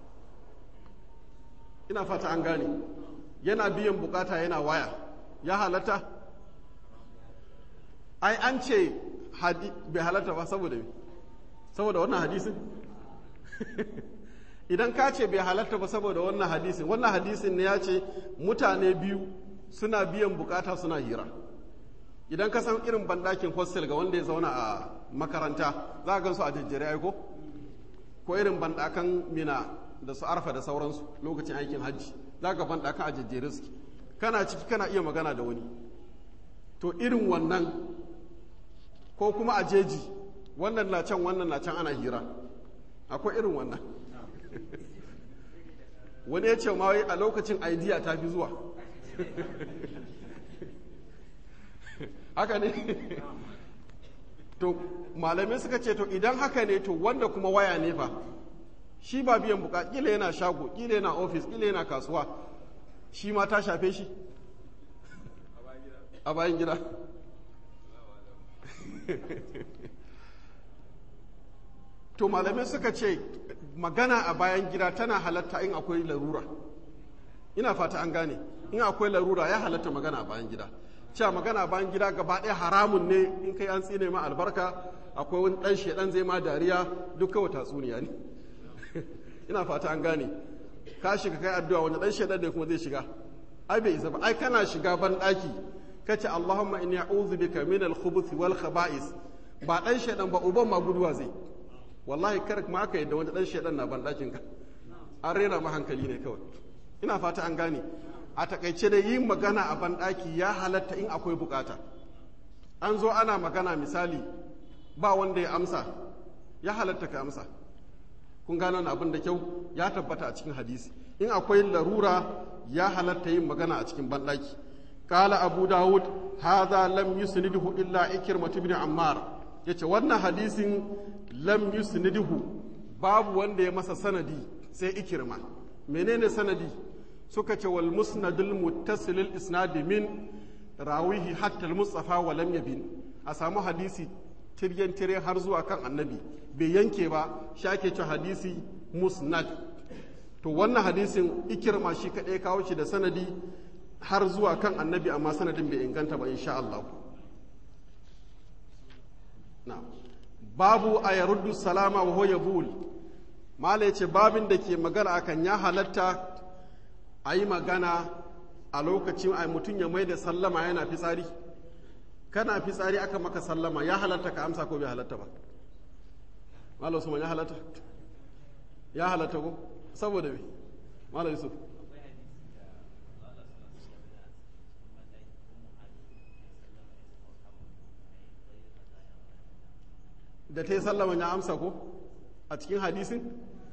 ina fata an gane, yana biyan bukata yana waya, ya halatta? Ai an ce bai halatta ba saboda me? Saboda wannan hadisin idan ka ce bai halatta ba saboda wannan hadisin, wannan hadisin ne ya ce mutane biyu suna biyan bukata suna hira. Idan ka san irin bandakin hostel ga wanda ya zauna a makaranta za ka gansu a jejjere aiko, ko irin bandakan mina da su arfa da sauransu lokacin aikin hajji za ka bandakan a jejjere suke, kana ciki kana iya magana da wani. To irin wannan, ko kuma a jeji wannan na can wannan na can ana hira, akwai irin wannan. Wani ya ce ma wai a lokacin idea ta fi zuwa haka ne. To malamai suka ce to idan haka ne to wanda kuma waya ne fa shi ba biyan buƙata, kila yana shago, kila yana ofis, kila yana kasuwa, shi ma ta shafe shi a bayan gida. To malamai suka ce magana a bayan gida tana halatta in akwai larura. Ina fata an gane, in akwai larura ya halatta magana a bayan gida. Cewa magana a bayan gida gaba ɗaya haramun ne, in kai an tsine ma albarka, akwai wani ɗan shedan zai ma dariya, duk kawai tatsuniya ne. Ina fata an gane, ka shiga kai addu'a wani ɗan shedan ne kuma zai shiga. Ai bai isa ba, ai kana shiga ban ɗaki kace Allahumma inni a'udhu bika min al-khubuthi wal khaba'is, ba ɗan shedan ba, uban ma guduwa zai. Wallahi kar ma aka yadda wani ɗan shedan na ban ɗakin ka, an rena ma hankali ne kawai. Ina fata an gane, a takaice da yin magana a banɗaki ya halatta in akwai bukata. An zo ana magana misali ba wanda ya amsa, ya halatta ka amsa. Kun gano abin da kyau, ya tabbata a cikin hadisi. In akwai larura ya halatta yin magana a cikin banɗaki. Kala Abu Dawud, hadha lam yusniduhu illa Ikrimah ibn Ammar. Yace wannan hadisin lam yusniduhu, babu wanda ya masa sanadi sai Ikrimah. Menene sanadi? Suka ce wal musnadul muttasilil isnadi min rawihi hatta al mustafa wa lam yabin. A samu hadisi tiryan tire har zuwa kan annabi bai yanke ba, shake ce hadisi musnad. To wannan hadisin Ikirma shi kadai kawo shi da sanadi har zuwa kan annabi, amma sanadin bai inganta ba insha Allah. Na babu ayaruddu salama wa huwa yabul. Mala yace babin da ke magana akan ya halatta a yi magana a lokacin a mutum ya mai da sallama yana fitsari. Kana fitsari aka maka sallama, ya halatta ka amsa ko bai halatta ba? Malam Usman, ya halatta? Ya halatta ko? Saboda me? Malam Yusuf. Da ta yi sallama ya amsa ko? A cikin hadisin?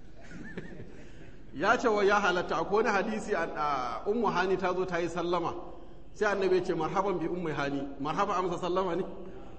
Ya ce wa ya halatta, akwai wani hadisi a ummu hani ta zo ta yi sallama, sai annabi ya ce marhaban bi ummu hani, marhaba amsa sallama ne.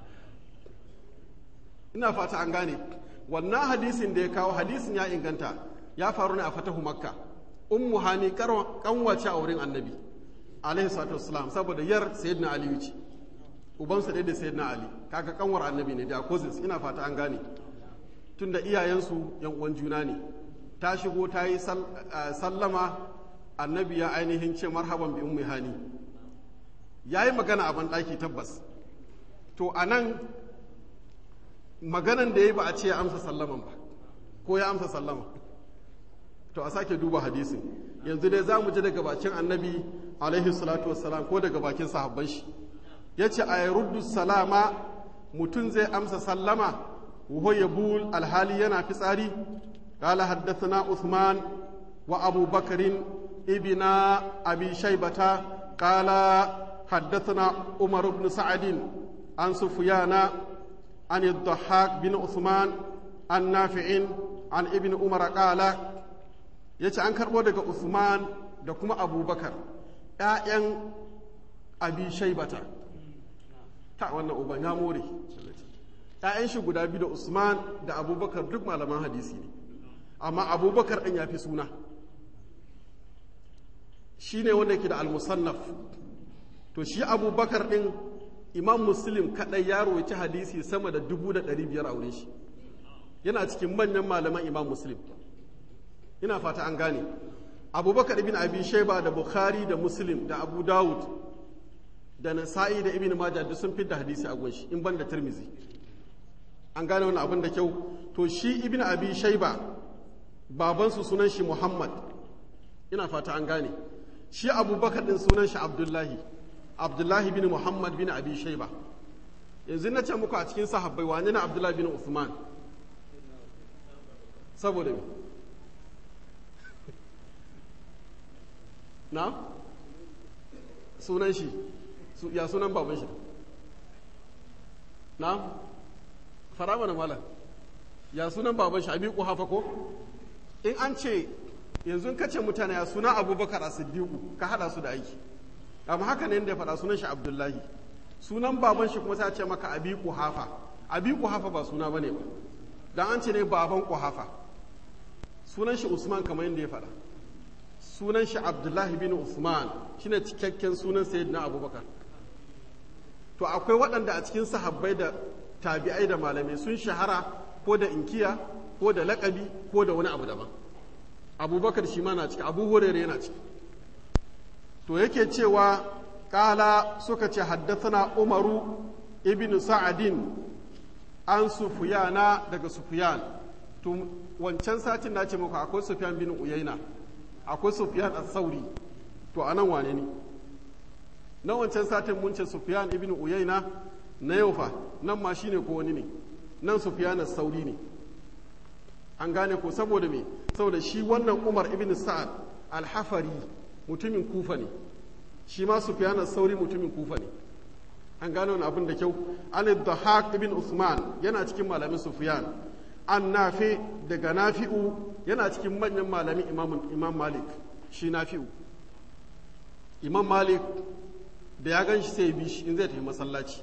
Ina fata an gane, wannan hadisin da ya kawo hadisin ya inganta, ya faru ne a fatahu makka. Ummu hani kanwace a wurin annabi alaihi salatu wassalam, saboda yar sayyidina ali ce, ubansa ɗaya da sayyidina ali, kaga kanwar annabi ne da cousins. Ina fata an gane, tunda iyayensu yan uwan juna ne. Ta shigo ta yi sallama, annabi ya ainihin ce marhaban bi ummi hani, ya yi magana a banɗaki tabbas. To a nan maganan da ya yi ba a ce ya amsa sallaman ba, ko ya amsa sallama. To a sake duba hadisin. Yanzu dai za mu ji daga bakin annabi alaihi salatu wassalam ko daga bakin sahabban shi. Ya ce a yaruddu salama, mutum zai amsa sallama wuhu ya bul alhali yana fitsari. قال حدثنا عثمان وأبو بكر ابن أبي شيبة قال حدثنا عمر بن سعد عن سفيان عن الضحاك بن عثمان عن نافع عن ابن عمر قال yace an karbo daga Usman da kuma Abubakar ƴaƴan Abi Shaybata. Ta wannan uban ya more. ƴaƴan shi guda biyu da Usman da Abubakar duk malaman hadisi ne. Amma Abubakar ɗin ya fi suna. Shi ne wanda yake da al-musannaf. To shi Abubakar ɗin Imam Muslim kaɗai ya rawaita hadisi sama da dubu da ɗari biyar a wurin shi. Yana cikin manyan malaman Imam Muslim. Ina fata an gane. Abubakar ibn Abi Shayba da Bukhari da Muslim da Abu Dawud da Nasa'i da Ibn Majah duk sun fidda hadisi a gunshi in ban da Tirmizi. An gane wannan abin da kyau. To shi Ibn Abi Shayba babansu sunan shi Muhammad. Ina fata an gane. Shi Abubakar din sunan shi Abdullahi. Abdullahi bin Muhammad bin Abi Shayba. Yanzu na ce muku a cikin sahabbai wani na Abdullahi bin Uthman. Saboda me? Na? Sunan shi. Ya sunan baban shi. Na? Fara mana malam. Ya sunan baban shi Abi Quhafa ko? In an ce yanzu ka ce mutane ya suna Abubakar as-Siddiq ka hada su da aiki. Amma haka ne da ya faɗa sunan shi Abdullahi. Sunan baban shi kuma sai ce maka Abi Quhafa. Abi Quhafa ba suna bane ba. Dan an ce ne baban Quhafa. sunan shi Usman kamar yadda ya faɗa sunan shi Abdullahi bin Usman shine cikakken sunan sayyidina Abubakar to akwai waɗanda a cikin sahabbai da tabi'ai da malamai sun shahara ko da inkiya ko da laƙabi ko da wani abu daban Abubakar shi ma na ciki Abu Hurairah yana ciki to yake cewa kala suka ce haddathana Umaru ibn Sa'adin an Sufyana daga Sufyan to wancan satin na ce muku akwai Sufyan bin Uyayna akwai Sufyan as-Sauri to anan wane ne na wancan satin mun ce Sufyan ibn Uyayna na yau fa nan ma shine ko wani ne nan Sufyan as-Sauri ne an gane ko saboda me saboda shi wannan Umar ibn Sa'ad al-Hafari mutumin Kufa ne shi ma Sufyan as-Sauri mutumin Kufa ne an gane wani abin da kyau al-Dhahhak ibn Usman yana cikin malamin Sufyan an Nafi daga Nafi'u yana cikin manyan malamin Imam Imam Malik shi Nafi'u Imam Malik da ya gan shi sai ya bi shi in zai tafi masallaci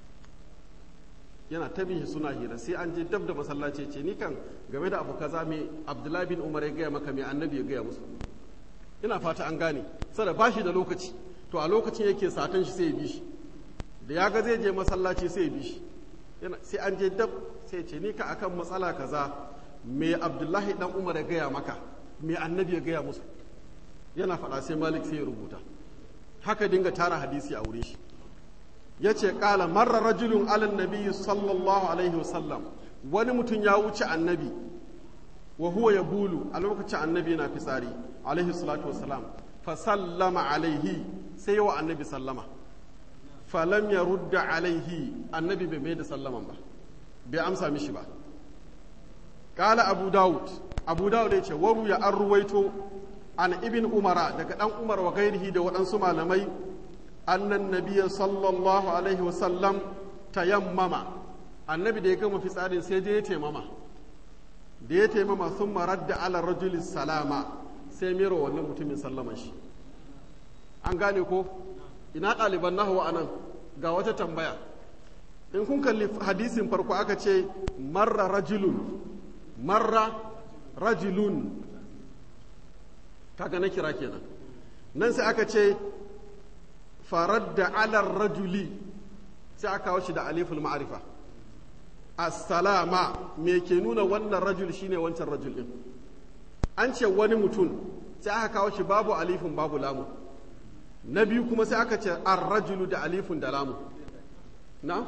yana ta bin shi suna hira sai an je dab da masallaci ce ni kan game da abu kaza me Abdullahi bin Umar ya gaya maka me annabi ya gaya musu ina fata an gane saboda ba shi da lokaci to a lokacin yake satan shi sai ya bi shi da ya ga zai je masallaci sai ya bi shi sai an je dab sai ce ni ka akan matsala kaza me Abdullahi dan Umar ya gaya maka me annabi ya gaya musu yana faɗa sai Malik sai ya rubuta haka dinga tara hadisi a wurin shi ya ce ƙala marar rajulun alal nabi sallallahu alaihi wasallam wani mutum ya wuce annabi wa huwa ya bulu a lokacin annabi yana fitsari alaihi salatu wasalam fa sallama alaihi sai yawa annabi sallama falam ya rudda alaihi annabi bai mai da sallaman ba bai amsa mishi ba ƙala abu dawud abu dawud ya ce waru ya an ruwaito an ibn umara daga ɗan umar wa gairihi da waɗansu malamai annan nabiya sallallahu alaihi wasallam tayammama annabi da ya gama fitsarin sai je ya taimama da ya taimama sun marar da ala rajulis salama sai mero wannan mutumin sallaman shi an gane ko ina ɗaliban nahawa anan ga wata tambaya in kun kalli hadisin farko aka ce marra rajulun marra rajulun kaga na kira kenan nan sai aka ce farar da alar rajuli sai aka kawo shi da aliful ma'arifa assalama me ke nuna wannan rajul shine wancan rajul din an ce wani mutum sai aka kawo shi babu alifin babu lamu na biyu kuma sai aka ce ar-rajulu da alifin da lamu na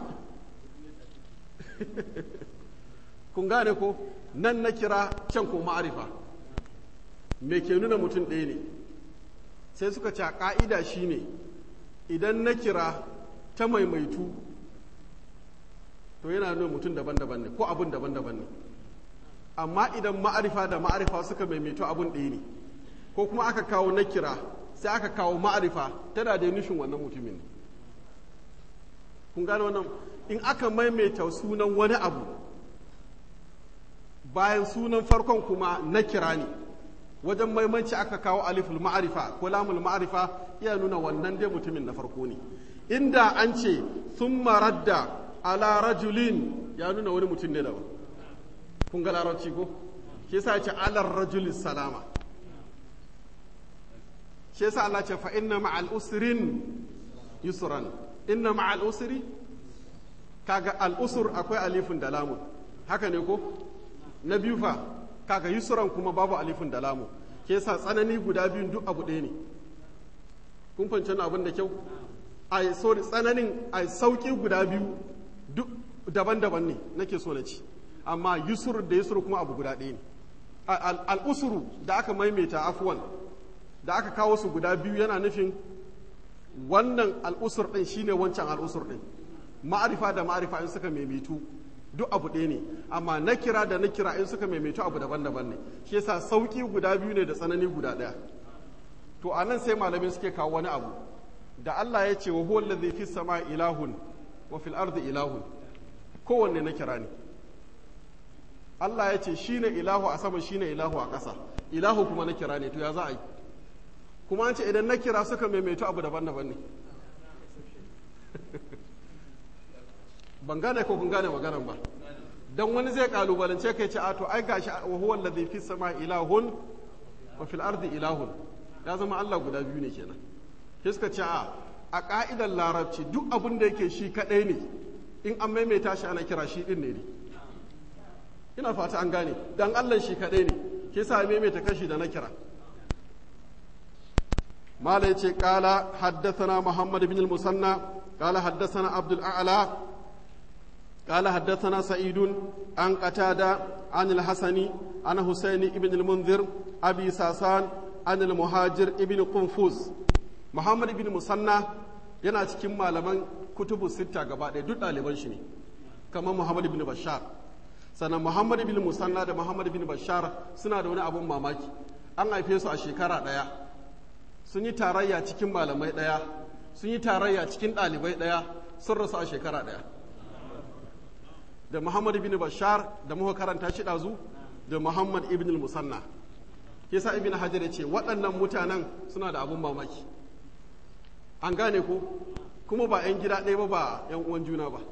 kun gane ko nan na kira can ko ma'arifa me ke nuna mutum ɗaya ne sai suka ce ƙa'ida shi ne idan na kira ta maimaitu to yana nuna mutum daban-daban ne ko abin daban-daban ne amma idan ma'arifa da ma'arifa suka maimaitu abin ɗaya ne ko kuma aka kawo na kira sai aka kawo ma'arifa tana da nufin wannan mutumin ne kun gane wannan in aka maimaita sunan wani abu bayan sunan farkon kuma na kira ne wajen maimanci aka kawo aliful ma'arifa ko lamul ma'arifa iya nuna wannan dai mutumin na farko ne inda an ce sun maradda ala rajulin ya nuna wani mutum ne daban kun ga larabci ko shi yasa ya ce alar rajulis salama shi yasa Allah ce fa inna ma'al usrin yusran inna ma'al usri kaga al usr akwai alifin da lamun haka ne ko na biyu fa kaga yusran kuma babu alifin da lamu ke yasa tsanani guda biyun duk abu ɗaya ne kun fahimci abin da kyau ai sorry tsananin ai sauki guda biyu duk daban-daban ne nake so na ci amma yusur da yusur kuma abu guda ɗaya ne al-usru da aka maimaita afwan da aka kawo su guda biyu yana nufin wannan al-usur din shine wancan al-usur din ma'arifa da ma'arifa in suka maimaitu duk abu ɗaya ne amma na kira da na kira in suka maimaitu abu daban-daban ne shi yasa sauki guda biyu ne da tsanani guda ɗaya to a nan sai malamai suke kawo wani abu da Allah ya ce wa huwa allazi fis sama'i ilahun wa fil ardi ilahun kowanne na kira ne Allah ya ce shine ilahu a sama shine ilahu a ƙasa ilahu kuma na kira ne to ya za a yi kuma an ce idan na kira suka maimaitu abu daban-daban ne ban gane ko kun gane maganan ba dan wani zai kalubalance kai ce a to ai gashi wa huwa allazi fis sama ilahun wa fil ardi ilahun, ya zama Allah guda biyu ne kenan. Sai suka ce a a ka'idar larabci duk abin da yake shi kadai ne in an maimaita shi ana kira shi din ne ne. Ina fata an gane, dan Allah shi kadai ne ke sa maimaita kashi da na kira. mala yace qala haddathana Muhammad ibn al-Musanna qala haddathana Abdul A'la قال حدثنا سعيد عن قتادة عن الحسن عن حسين ابن المنذر أبي ساسان عن المهاجر ابن قنفوز. محمد ابن مسنى yana cikin malaman kutubu sita gaba ɗaya duk ɗaliban shi ne kamar Muhammad ibn Bashar. Sannan Muhammad ibn Musanna da Muhammad ibn Bashar suna da wani abun mamaki, an haife su a shekara ɗaya, sun yi tarayya cikin malamai ɗaya, sun yi tarayya cikin ɗalibai ɗaya, sun rasu a shekara ɗaya. Da Muhammad ibn Bashar da muka karanta shi ɗazu da Muhammad ibn Musanna. Yasa Ibn Hajar ya ce waɗannan mutanen suna da abun mamaki. An gane ko? Kuma ba 'yan gida ɗaya ba ba 'yan uwan juna ba.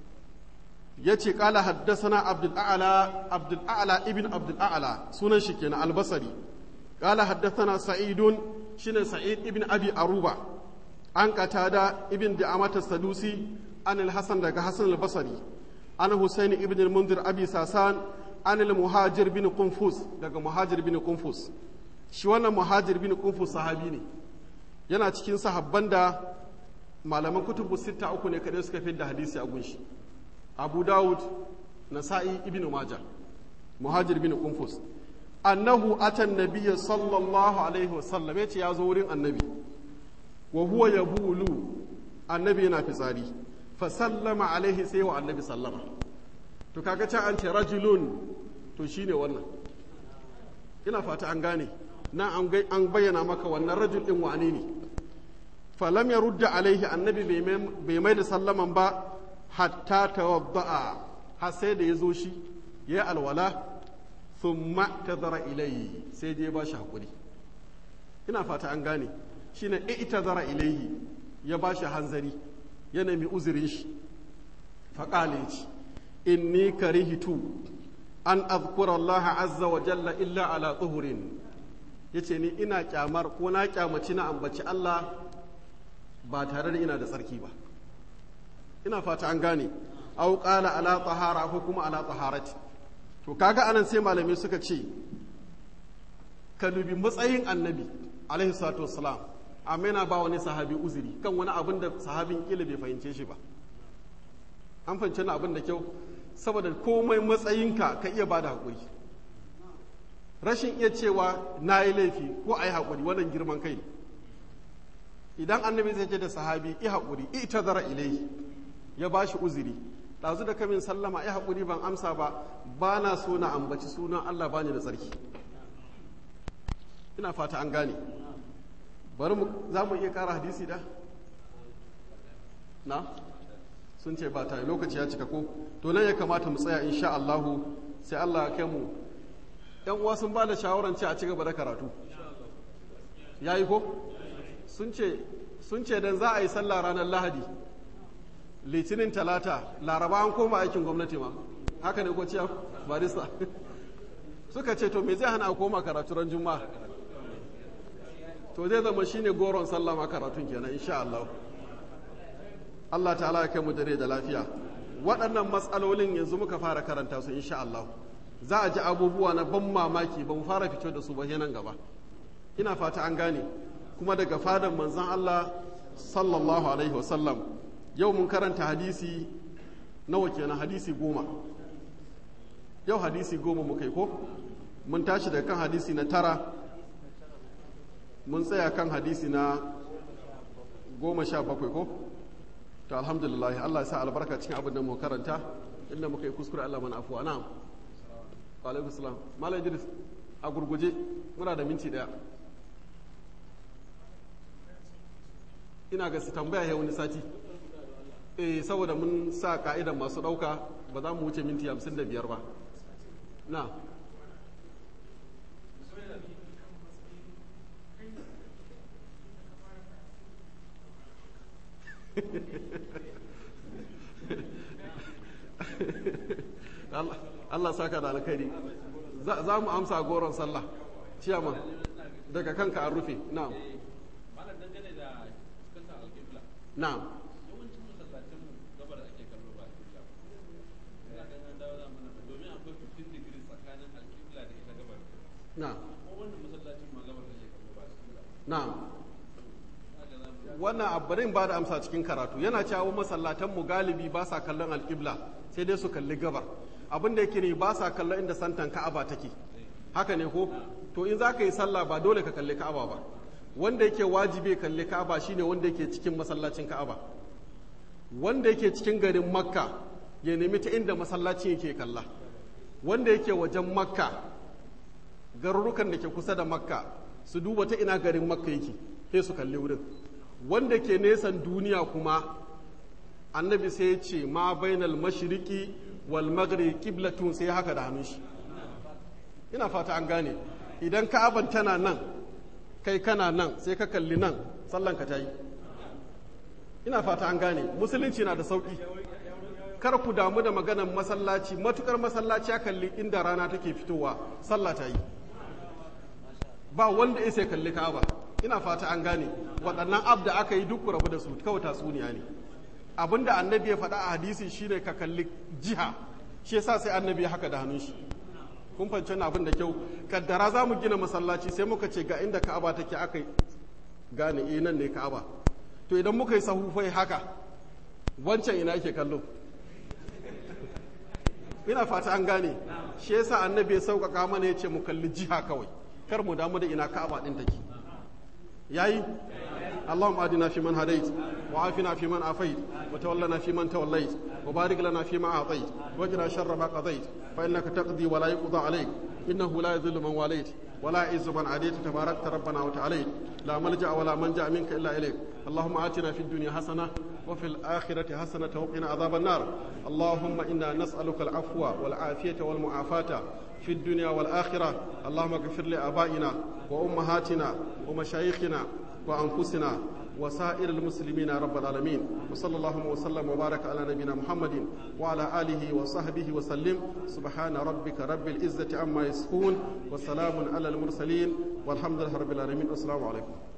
Ya ce ƙala haddasana Abdul A'la Abdul A'la ibn Abdul A'la sunan shi kenan Albasari. Ƙala haddasana Sa'idun shine Sa'id ibn Abi Aruba. An Qatada ibn Da'amat as-Sadusi an al-Hasan daga Hasan al-Basri. An Husayn ibn al-Munzir Abi Sasan an al-Muhajir bin Qunfus daga Muhajir bin Qunfus. Shi wannan Muhajir bin Qunfus sahabi ne. Yana cikin sahabban da malaman kutubu sita uku ne kadai suka fi da hadisi a gunshi. Abu Dawud, Nasa'i, Ibn Majah. Muhajir bin Qunfus. Annahu atan nabiyya sallallahu alaihi wasallam, yace ya zo wurin annabi. Wa huwa yabulu, annabi yana fitsari. Fa sallama alaihi sai wa annabi sallama. To kaga can an ce rajulun, to shine wannan. Ina fata an gane. Na an bayyana maka wannan rajul din wane ne. Falam ya rudda alaihi, annabi bai mai da sallaman ba hatta tawadda'a, har sai da ya zo shi ya alwala, thumma tazara ilayhi, sai dai ba shi hakuri. Ina fata an gane. Shine i'tazara ilayhi, ya ba shi hanzari, ya nemi uzurin shi. Faqala yace inni karihitu an azkura Allah azza wa jalla illa ala tuhurin. Yace ni ina kyamar ko na kyamaci na ambaci Allah ba tare da ina da tsarki ba. Ina fata an gane. Au qala ala tahara ko kuma ala taharati. To kaga anan sai malamai suka ce ka dubi matsayin annabi alaihi salatu wassalam, amma yana ba wani sahabi uzuri kan wani abin da sahabin kila bai fahimce shi ba. An fahimci na abin da kyau, saboda komai matsayinka ka iya bada hakuri. Rashin iya cewa na yi laifi ko a yi haƙuri wannan girman kai ne. Idan annabi zai ce da sahabi i haƙuri ita zara ilai, ya ba shi uzuri, ɗazu da kamin sallama i haƙuri ban amsa ba, ba na so na ambaci sunan Allah bani da tsarki. Ina fata an gane. Bari mu za mu iya ƙara hadisi da? Na? Sun ce ba ta lokaci ya cika ko? To nan ya kamata mu tsaya insha Allahu, sai Allah ya kai mu. ‘Yan uwa sun ba da shawaran ce a ci gaba da karatu. Ya yi ko? Sun ce don za a yi sallah ranar Lahadi, Litinin Talata, Laraba an koma aikin gwamnati ma. Haka ne ko ciya barista? Suka ce to me zai hana a koma karatu ran Juma'a? To zai zama shine goron sallah ma karatun kenan insha Allah. Allah ta'ala ya kai mu dare da lafiya. Waɗannan matsalolin yanzu muka fara karanta su insha Allah. Za a ji abubuwa na ban mamaki ba mu fara fito da su ba nan gaba. Ina fata an gane. Kuma daga fadan manzon Allah sallallahu alaihi wasallam, yau mun karanta hadisi nawa kenan, hadisi goma. Yau hadisi goma muka yi ko? Mun tashi daga kan hadisi na tara, mun tsaya kan hadisi na goma sha bakwai ko? To alhamdulillah, Allah ya sa albarka cikin abin da mu karanta, inda muka yi kuskure Allah mana afuwa. Na'am. Wa alaikum salam. Malam Idris, a gurguje muna da minti daya. Ina ga su tambaya ya wani sati. Eh, saboda mun sa ka'idan masu ɗauka ba za mu wuce minti hamsin da biyar ba. Na. Allah saka da alkhairi za mu amsa goron sallah ciyaman daga kanka an rufe na'am malam dangane da fuskantar alƙibla na'am yawancin masallacin mu gabar ake kallo ba alƙibla ina ga an dawo da mana domin akwai fifteen degrees tsakanin alƙibla da ita gabar na'am ko wannan masallacin ma gabar ake kallo ba alƙibla na'am wannan abbarin ba da amsa cikin karatu yana cewa masallatan mu galibi ba sa kallon alƙibla sai dai su kalli gabar abin da yake ne ba sa kallon inda santan ka'aba take haka ne ko to in za ka yi sallah ba dole ka kalli ka'aba ba wanda yake wajibi kalli ka'aba shine wanda yake cikin masallacin ka'aba wanda yake cikin garin makka ya nemi ta inda masallacin yake kalla wanda yake wajen makka garurukan da ke kusa da makka su duba ta ina garin makka yake sai su kalli wurin wanda ke nesan duniya kuma annabi sai ya ce ma bainal mashriqi wal maghribi qiblatun sai haka da hannun shi ina fata an gane idan ka'aban tana nan kai kana nan sai ka kalli nan sallan ka ta yi ina fata an gane musulunci na da sauki kar ku damu da maganar masallaci matukar masallaci ya kalli inda rana take fitowa sallah ta yi ba wanda ya sai kalli ka'aba ina fata an gane waɗannan ab da aka yi duk rabu da su kawai tatsuniya ne abinda annabi ya faɗa a hadisi shine ka kalli jiha shi yasa sai annabi ya haka da hannun shi kun fahimci wannan abin da kyau kaddara za mu gina masallaci sai muka ce ga inda ka'aba take aka gane eh nan ne ka'aba to idan muka yi sahufai haka wancan ina yake kallo ina fata an gane shi yasa annabi ya sauƙaƙa mana ya ce mu kalli jiha kawai kar mu damu da ina ka'aba din take yayi اللهم آتنا فيمن هديت وعافنا فيمن عافيت وتولنا فيمن توليت وبارك لنا فيما أعطيت وقنا شر ما قضيت فإنك تقضي ولا يقضى عليك إنه لا يذل من واليت ولا يعز من عاديت تباركت ربنا وتعاليت لا ملجأ ولا منجأ منك إلا إليك اللهم آتنا في الدنيا حسنة وفي الآخرة حسنة وقنا عذاب النار اللهم إنا نسألك العفو والعافية والمعافاة في الدنيا والآخرة اللهم اغفر لآبائنا وأمهاتنا ومشايخنا وأنفسنا وسائر المسلمين رب العالمين وصلى الله وسلم وبارك على نبينا محمد وعلى آله وصحبه وسلم سبحان ربك رب العزة عما يصفون وسلام على المرسلين والحمد لله رب العالمين والسلام عليكم